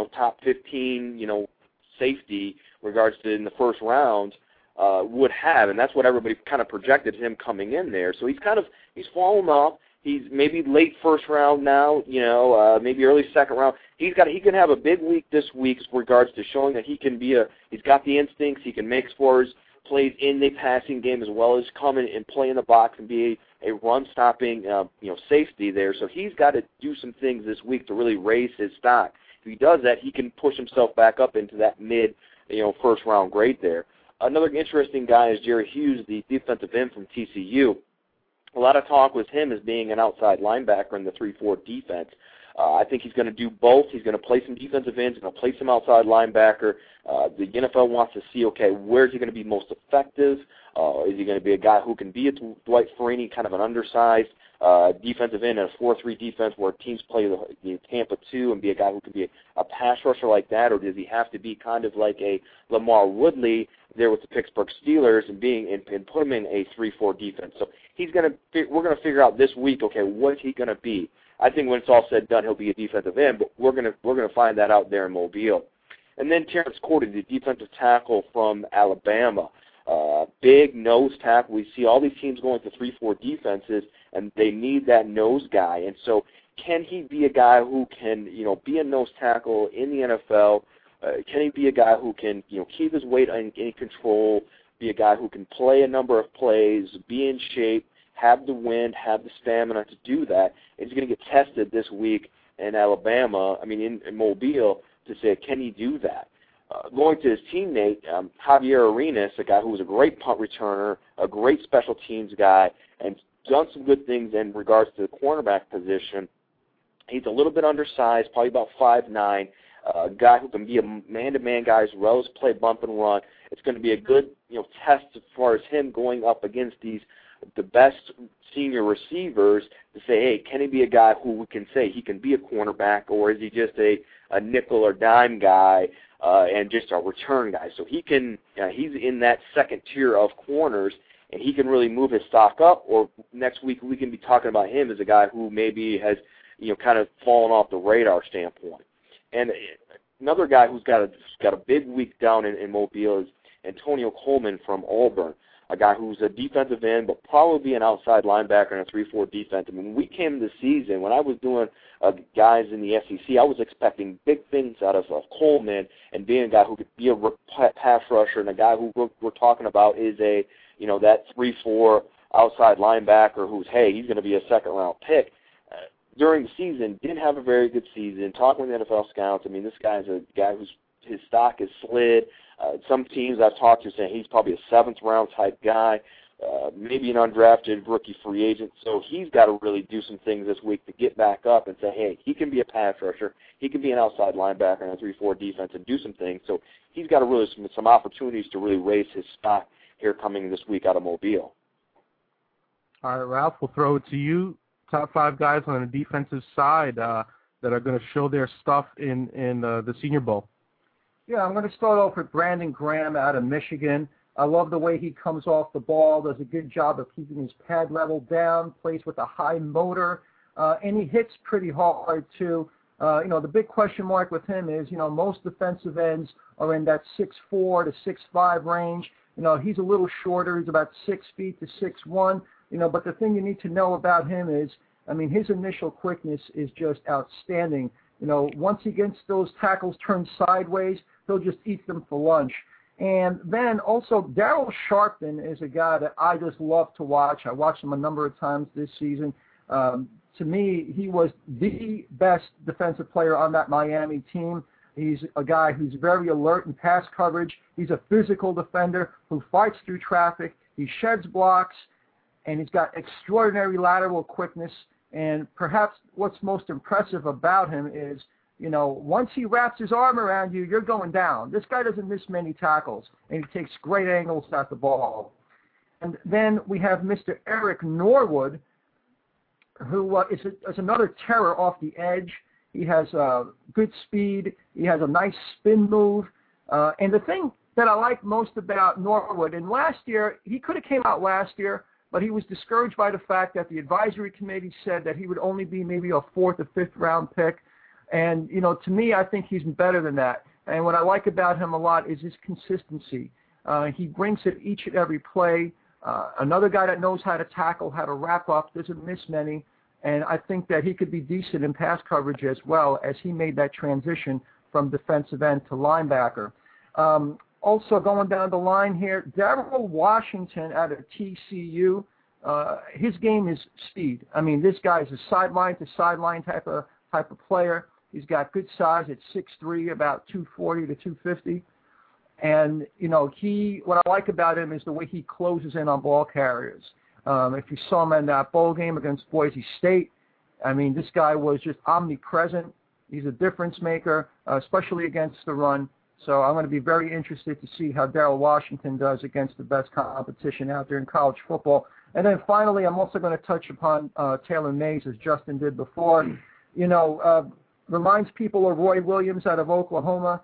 15, safety, regards to in the first round, would have, and that's what everybody kind of projected him coming in there. So he's fallen off. He's maybe late first round now, maybe early second round. He can have a big week this week with regards to showing that he's got the instincts. He can make scores, plays in the passing game as well as come in and play in the box and be a run-stopping, safety there. So he's got to do some things this week to really raise his stock. If he does that, he can push himself back up into that mid, first round grade there. Another interesting guy is Jerry Hughes, the defensive end from TCU. A lot of talk with him as being an outside linebacker in the 3-4 defense. I think he's going to do both. He's going to play some defensive ends, he's going to play some outside linebacker. The NFL wants to see, where's he going to be most effective? Is he going to be a guy who can be a Dwight Freeney, kind of an undersized defensive end in a 4-3 defense where teams play the Tampa 2 and be a guy who can be a pass rusher like that, or does he have to be kind of like a Lamar Woodley there with the Pittsburgh Steelers and put him in a 3-4 defense? So we're going to figure out this week, what is he going to be? I think when it's all said and done, he'll be a defensive end, but we're going to find that out there in Mobile. And then Terrence Cordy, the defensive tackle from Alabama. Big nose tackle. We see all these teams going to 3-4 defenses, and they need that nose guy. And so can he be a guy who can, be a nose tackle in the NFL? Can he be a guy who can, keep his weight in control, be a guy who can play a number of plays, be in shape, have the wind, have the stamina to do that? And he's going to get tested this week in in Mobile, to say, can he do that? Going to his teammate, Javier Arenas, a guy who was a great punt returner, a great special teams guy, and done some good things in regards to the cornerback position. He's a little bit undersized, probably about 5'9", a guy who can be a man-to-man guy as well as play bump and run. It's going to be a good test as far as him going up against the best senior receivers to say, hey, can he be a guy who we can say he can be a cornerback, or is he just a nickel or dime guy and just a return guy? So he's in that second tier of corners, and he can really move his stock up, or next week we can be talking about him as a guy who maybe has kind of fallen off the radar standpoint. And another guy who's got a big week down in Mobile is Antonio Coleman from Auburn, a guy who's a defensive end, but probably an outside linebacker in a 3-4 defense. When we came this season, when I was doing guys in the SEC, I was expecting big things out of Coleman and being a guy who could be a pass rusher, and a guy who we're talking about is that 3-4 outside linebacker who's, he's going to be a second-round pick. During the season, didn't have a very good season. Talking with the NFL scouts, this guy's a guy his stock is slid. Some teams I've talked to saying he's probably a 7th-round type guy, maybe an undrafted rookie free agent. So he's got to really do some things this week to get back up and say, hey, he can be a pass rusher. He can be an outside linebacker in a 3-4 defense and do some things. So he's got really some opportunities to really raise his stock here coming this week out of Mobile. All right, Ralph, we'll throw it to you. Top 5 guys on the defensive side that are going to show their stuff in the Senior Bowl. Yeah, I'm going to start off with Brandon Graham out of Michigan. I love the way he comes off the ball, does a good job of keeping his pad level down, plays with a high motor, and he hits pretty hard too. The big question mark with him is, most defensive ends are in that 6'4" to 6'5" range. He's a little shorter. He's about 6 feet to 6'1". But the thing you need to know about him is, his initial quickness is just outstanding. Once he gets those tackles turned sideways, he'll just eat them for lunch. And then also Darryl Sharpton is a guy that I just love to watch. I watched him a number of times this season. To me, he was the best defensive player on that Miami team. He's a guy who's very alert in pass coverage. He's a physical defender who fights through traffic. He sheds blocks, and he's got extraordinary lateral quickness. And perhaps what's most impressive about him is, once he wraps his arm around you, you're going down. This guy doesn't miss many tackles, and he takes great angles at the ball. And then we have Mr. Eric Norwood, who is another terror off the edge. He has good speed. He has a nice spin move. And the thing that I like most about Norwood, and last year, he could have came out last year, but he was discouraged by the fact that the advisory committee said that he would only be maybe a 4th or 5th round pick. And, to me, I think he's better than that. And what I like about him a lot is his consistency. He brings it each and every play. Another guy that knows how to tackle, how to wrap up, doesn't miss many. And I think that he could be decent in pass coverage as well, as he made that transition from defensive end to linebacker. Also going down the line here, Darrell Washington out of TCU. His game is speed. This guy is a sideline to sideline type of player. He's got good size at 6'3", about 240 to 250. And, what I like about him is the way he closes in on ball carriers. If you saw him in that bowl game against Boise State, this guy was just omnipresent. He's a difference maker, especially against the run. So I'm going to be very interested to see how Darrell Washington does against the best competition out there in college football. And then finally, I'm also going to touch upon Taylor Mays, as Justin did before. Reminds people of Roy Williams out of Oklahoma.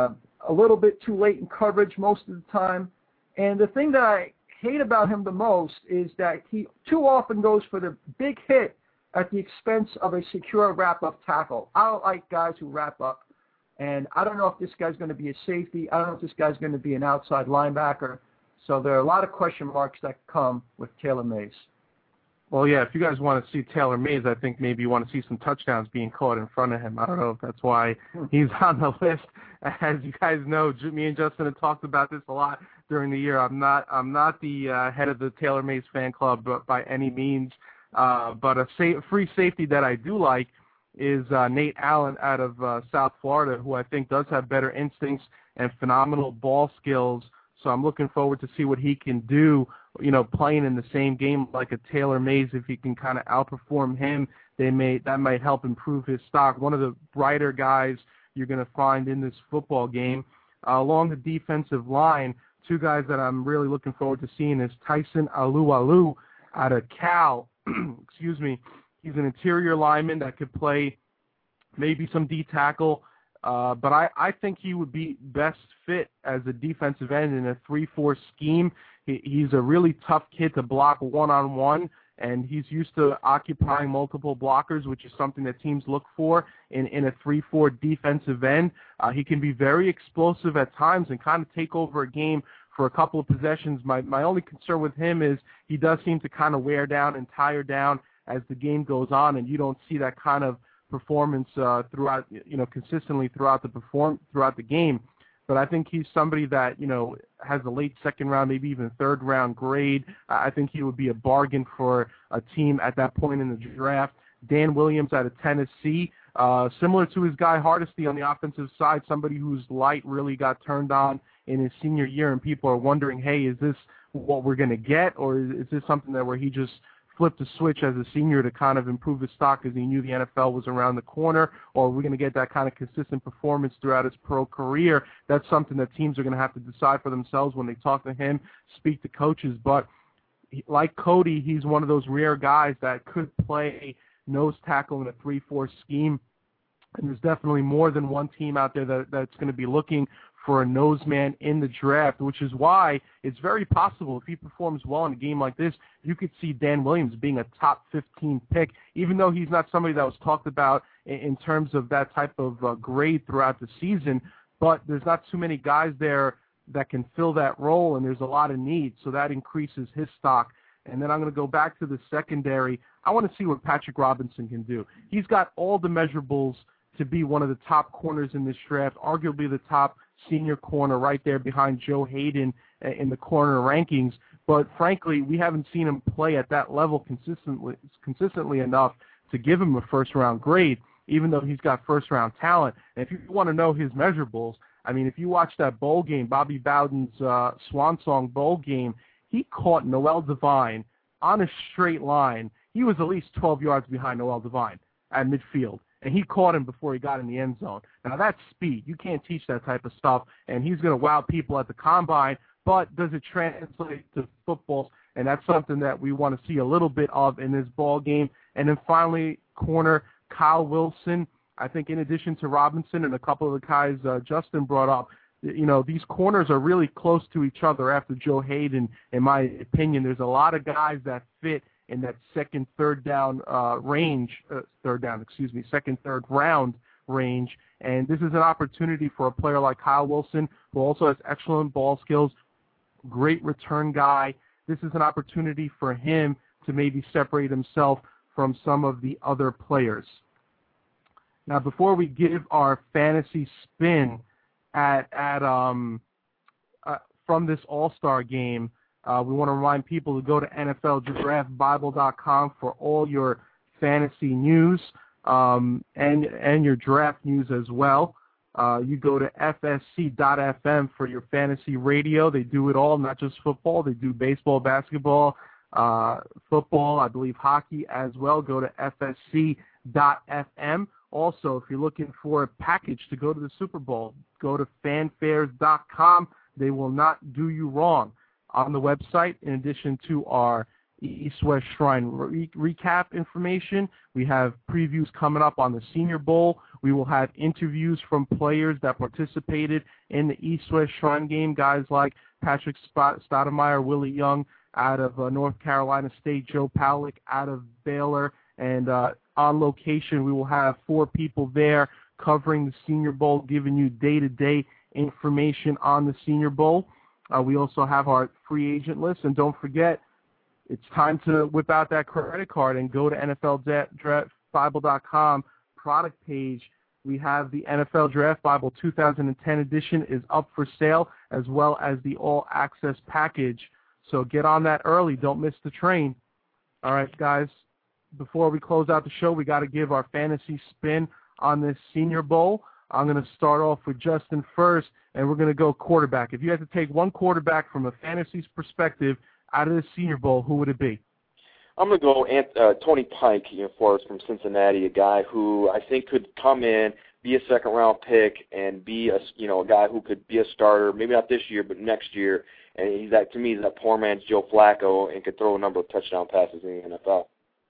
A little bit too late in coverage most of the time. And the thing that I hate about him the most is that he too often goes for the big hit at the expense of a secure wrap-up tackle. I don't like guys who wrap up. And I don't know if this guy's going to be a safety. I don't know if this guy's going to be an outside linebacker. So there are a lot of question marks that come with Taylor Mays. Well, yeah, if you guys want to see Taylor Mays, I think maybe you want to see some touchdowns being caught in front of him. I don't know if that's why he's on the list. As you guys know, me and Justin have talked about this a lot during the year. I'm not the head of the Taylor Mays fan club by any means, but a free safety that I do like is Nate Allen out of South Florida, who I think does have better instincts and phenomenal ball skills. So I'm looking forward to see what he can do, playing in the same game like a Taylor Mays. If he can kind of outperform him, that might help improve his stock. One of the brighter guys you're going to find in this football game. Along the defensive line, two guys that I'm really looking forward to seeing is Tyson Alualu out of Cal. Excuse me. He's an interior lineman that could play maybe some D tackle, but I think he would be best fit as a defensive end in a 3-4 scheme. He's a really tough kid to block one-on-one, and he's used to occupying multiple blockers, which is something that teams look for in a 3-4 defensive end. He can be very explosive at times and kind of take over a game for a couple of possessions. My only concern with him is he does seem to kind of wear down and tire down as the game goes on, and you don't see that kind of performance throughout, consistently throughout the game. But I think he's somebody that, has a late second round, maybe even third round grade. I think he would be a bargain for a team at that point in the draft. Dan Williams out of Tennessee, similar to his guy Hardesty on the offensive side, somebody whose light really got turned on in his senior year, and people are wondering, hey, is this what we're going to get, or is this something where he just flipped a switch as a senior to kind of improve his stock because he knew the NFL was around the corner, or are we going to get that kind of consistent performance throughout his pro career? That's something that teams are going to have to decide for themselves when they talk to him, speak to coaches. But like Cody, he's one of those rare guys that could play nose tackle in a 3-4 scheme, and there's definitely more than one team out there that's going to be looking for a nose man in the draft, which is why it's very possible if he performs well in a game like this, you could see Dan Williams being a top 15 pick, even though he's not somebody that was talked about in terms of that type of grade throughout the season. But there's not too many guys there that can fill that role, and there's a lot of need, so that increases his stock. And then I'm going to go back to the secondary. I want to see what Patrick Robinson can do. He's got all the measurables to be one of the top corners in this draft, arguably the top senior corner right there behind Joe Hayden in the corner rankings. But frankly, we haven't seen him play at that level consistently enough to give him a first-round grade, even though he's got first-round talent. And if you want to know his measurables, I mean, if you watch that bowl game, Bobby Bowden's Swan Song bowl game, he caught Noel Devine on a straight line. He was at least 12 yards behind Noel Devine at midfield, and he caught him before he got in the end zone. Now, that's speed. You can't teach that type of stuff, and he's going to wow people at the combine, but does it translate to football? And that's something that we want to see a little bit of in this ball game. And then finally, corner Kyle Wilson. I think in addition to Robinson and a couple of the guys Justin brought up, these corners are really close to each other after Joe Hayden, in my opinion. There's a lot of guys that fit in that second, third round range. And this is an opportunity for a player like Kyle Wilson, who also has excellent ball skills, great return guy. This is an opportunity for him to maybe separate himself from some of the other players. Now, before we give our fantasy spin from this All-Star game, we want to remind people to go to NFLDraftBible.com for all your fantasy news and your draft news as well. You go to FSC.FM for your fantasy radio. They do it all, not just football. They do baseball, basketball, football, I believe hockey as well. Go to FSC.FM. Also, if you're looking for a package to go to the Super Bowl, go to fanfares.com. They will not do you wrong. On the website, in addition to our East-West Shrine recap information, we have previews coming up on the Senior Bowl. We will have interviews from players that participated in the East-West Shrine game, guys like Patrick Stoudemire, Willie Young out of North Carolina State, Joe Pawlik out of Baylor, and on location we will have 4 people there covering the Senior Bowl, giving you day-to-day information on the Senior Bowl. We also have our free agent list, and don't forget, it's time to whip out that credit card and go to NFLDraftBible.com product page. We have the NFL Draft Bible 2010 edition is up for sale, as well as the all-access package. So get on that early. Don't miss the train. All right, guys, before we close out the show, we got to give our fantasy spin on this Senior Bowl. I'm going to start off with Justin first, and we're going to go quarterback. If you had to take one quarterback from a fantasy perspective out of the Senior Bowl, who would it be? I'm going to go Tony Pike for us from Cincinnati, a guy who I think could come in, be a second-round pick, and be a guy who could be a starter, maybe not this year, but next year. And to me, he's that poor man's Joe Flacco and could throw a number of touchdown passes in the NFL.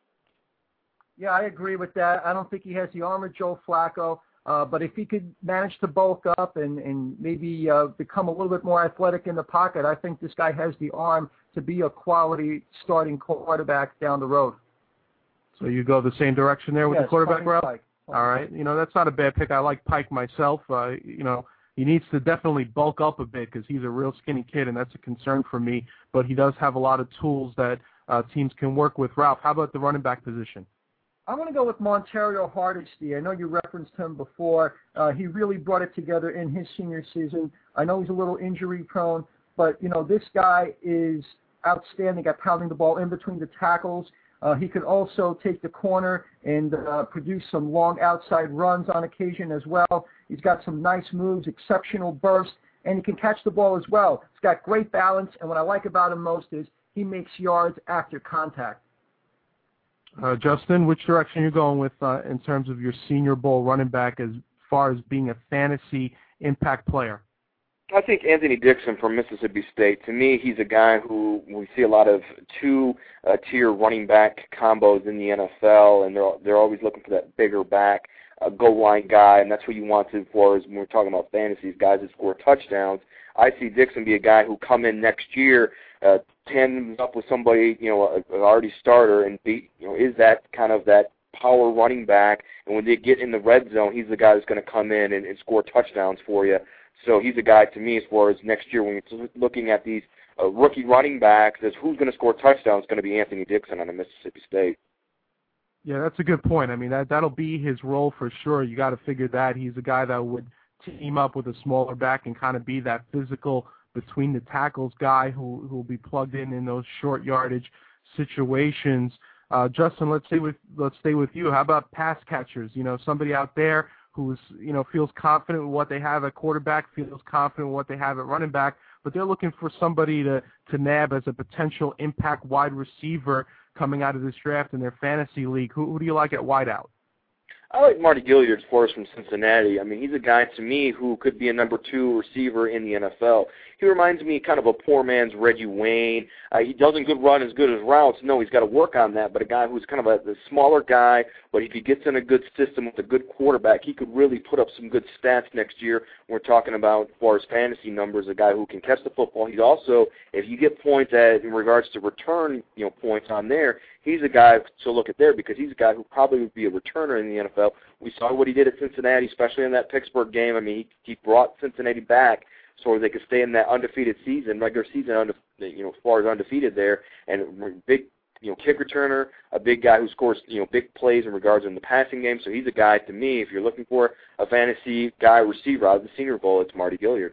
Yeah, I agree with that. I don't think he has the arm of Joe Flacco. But if he could manage to bulk up and maybe become a little bit more athletic in the pocket, I think this guy has the arm to be a quality starting quarterback down the road. So you go the same direction there with the quarterback route? Pike. All right. That's not a bad pick. I like Pike myself. He needs to definitely bulk up a bit because he's a real skinny kid, and that's a concern for me. But he does have a lot of tools that teams can work with. Ralph, how about the running back position? I'm going to go with Montario Hardesty. I know you referenced him before. He really brought it together in his senior season. I know he's a little injury prone, but, this guy is outstanding at pounding the ball in between the tackles. He could also take the corner and produce some long outside runs on occasion as well. He's got some nice moves, exceptional burst, and he can catch the ball as well. He's got great balance, and what I like about him most is he makes yards after contact. Justin, which direction are you going with in terms of your Senior Bowl running back as far as being a fantasy impact player? I think Anthony Dixon from Mississippi State. To me, he's a guy who we see a lot of two-tier running back combos in the NFL, and they're always looking for that bigger back. a goal line guy, and that's who you want to for as when we're talking about fantasies, guys that score touchdowns. I see Dixon be a guy who come in next year, tandems up with somebody, an already starter, and is that kind of that power running back. And when they get in the red zone, he's the guy that's going to come in and score touchdowns for you. So he's a guy to me as far as next year when you're looking at these rookie running backs, as who's going to score touchdowns is going to be Anthony Dixon on Mississippi State. Yeah, that's a good point. I mean, that'll be his role for sure. You got to figure that he's a guy that would team up with a smaller back and kind of be that physical between the tackles guy who will be plugged in those short yardage situations. Justin, let's stay with you. How about pass catchers? Somebody out there who's feels confident with what they have at quarterback, feels confident with what they have at running back, but they're looking for somebody to nab as a potential impact wide receiver coming out of this draft in their fantasy league. Who do you like at wideout? I like Mardy Gilyard for us from Cincinnati. I mean, he's a guy to me who could be a number 2 receiver in the NFL. He reminds me kind of a poor man's Reggie Wayne. He doesn't run as good as routes. No, he's got to work on that, but a guy who's kind of a smaller guy, but if he gets in a good system with a good quarterback, he could really put up some good stats next year. We're talking about, as far as fantasy numbers, a guy who can catch the football. He's also, if you get points in regards to return, points on there, he's a guy to look at there because he's a guy who probably would be a returner in the NFL. We saw what he did at Cincinnati, especially in that Pittsburgh game. I mean, he brought Cincinnati back so they could stay in that undefeated season, regular season, as far as undefeated there, and big, kick returner, a big guy who scores, big plays in regards in the passing game. So he's a guy to me, if you're looking for a fantasy guy receiver out of the Senior Bowl, it's Mardy Gilyard.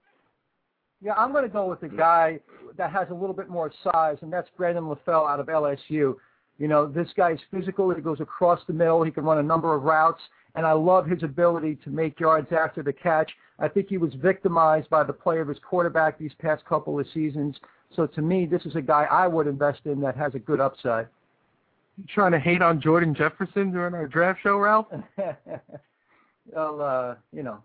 Yeah, I'm going to go with a guy that has a little bit more size, and that's Brandon LaFell out of LSU. This guy's physical. He goes across the middle. He can run a number of routes, and I love his ability to make yards after the catch. I think he was victimized by the play of his quarterback these past couple of seasons. So to me, this is a guy I would invest in that has a good upside. You trying to hate on Jordan Jefferson during our draft show, Ralph? Well,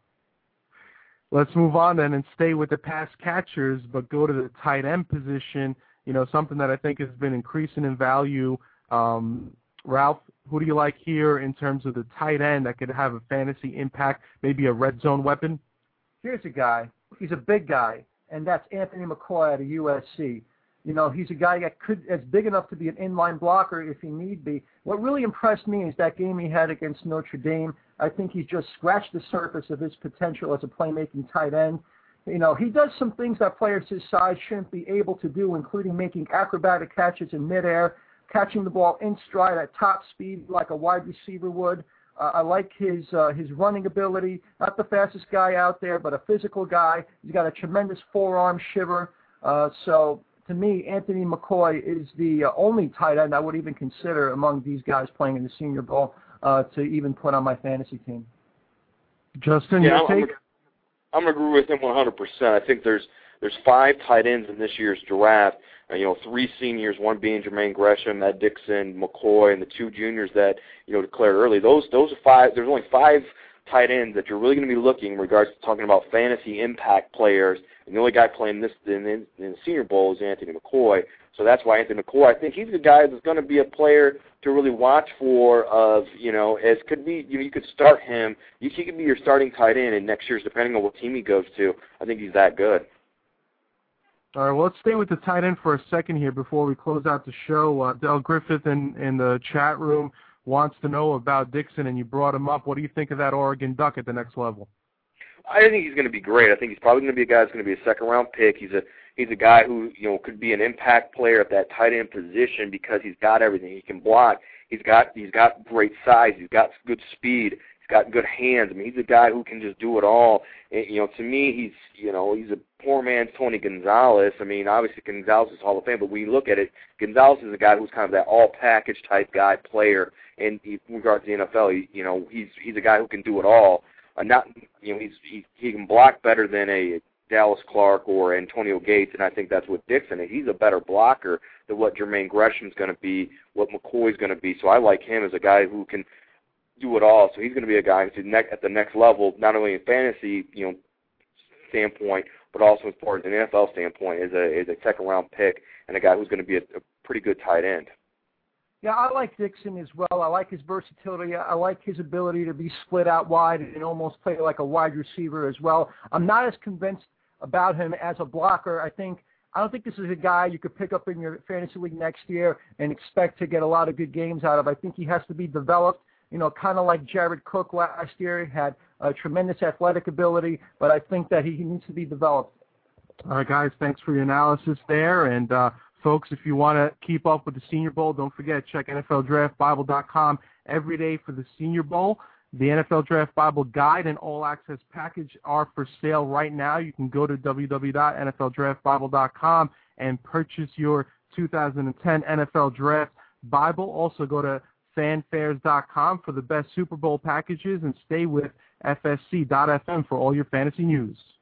Let's move on then and stay with the pass catchers, but go to the tight end position, something that I think has been increasing in value. Ralph, who do you like here in terms of the tight end that could have a fantasy impact, maybe a red zone weapon? Here's a guy. He's a big guy, and that's Anthony McCoy out of USC. He's a guy that's big enough to be an inline blocker if he need be. What really impressed me is that game he had against Notre Dame. I think he's just scratched the surface of his potential as a playmaking tight end. He does some things that players his size shouldn't be able to do, including making acrobatic catches in midair, catching the ball in stride at top speed like a wide receiver would. I like his running ability. Not the fastest guy out there, but a physical guy. He's got a tremendous forearm shiver. So to me, Anthony McCoy is the only tight end I would even consider among these guys playing in the Senior Bowl to even put on my fantasy team. Justin, your take? I'm going to agree with him 100%. I think there's 5 tight ends in this year's draft. 3 seniors, one being Jermaine Gresham, Ed Dixon, McCoy, and the 2 juniors that declared early. Those are 5. There's only 5 tight ends that you're really going to be looking in regards to talking about fantasy impact players. And the only guy playing this in the Senior Bowl is Anthony McCoy. So that's why Anthony McCoy, I think he's the guy that's going to be a player to really watch for. As could be, you could start him. He could be your starting tight end in next year's, depending on what team he goes to. I think he's that good. All right, well, let's stay with the tight end for a second here before we close out the show. Del Griffith in the chat room wants to know about Dixon, and you brought him up. What do you think of that Oregon Duck at the next level? I think he's going to be great. I think he's probably going to be a guy that's going to be a second-round pick. He's a guy who could be an impact player at that tight end position because he's got everything. He can block. He's got great size. He's got good speed. He's got good hands. I mean, he's a guy who can just do it all. And, to me, he's a poor man's Tony Gonzalez. I mean, obviously Gonzalez is Hall of Fame, but when you look at it, Gonzalez is a guy who's kind of that all-package type guy player. And in regards to the NFL, he's a guy who can do it all. He can block better than a Dallas Clark or Antonio Gates, and I think that's what Dixon is. He's a better blocker than what Jermaine Gresham's going to be, what McCoy's going to be. So I like him as a guy who can do it all. So he's going to be a guy who's at the next level, not only in fantasy, standpoint, but also as far as an NFL standpoint, is a second-round pick and a guy who's going to be a pretty good tight end. Yeah, I like Dixon as well. I like his versatility. I like his ability to be split out wide and almost play like a wide receiver as well. I'm not as convinced about him as a blocker. I don't think this is a guy you could pick up in your fantasy league next year and expect to get a lot of good games out of. I think he has to be developed, kind of like Jared Cook last year. He had tremendous athletic ability, but I think that he needs to be developed. All right, guys, thanks for your analysis there. And, folks, if you want to keep up with the Senior Bowl, don't forget, check NFLDraftBible.com every day for the Senior Bowl. The NFL Draft Bible Guide and All Access Package are for sale right now. You can go to www.nfldraftbible.com and purchase your 2010 NFL Draft Bible. Also go to fanfares.com for the best Super Bowl packages and stay with FSC.FM for all your fantasy news.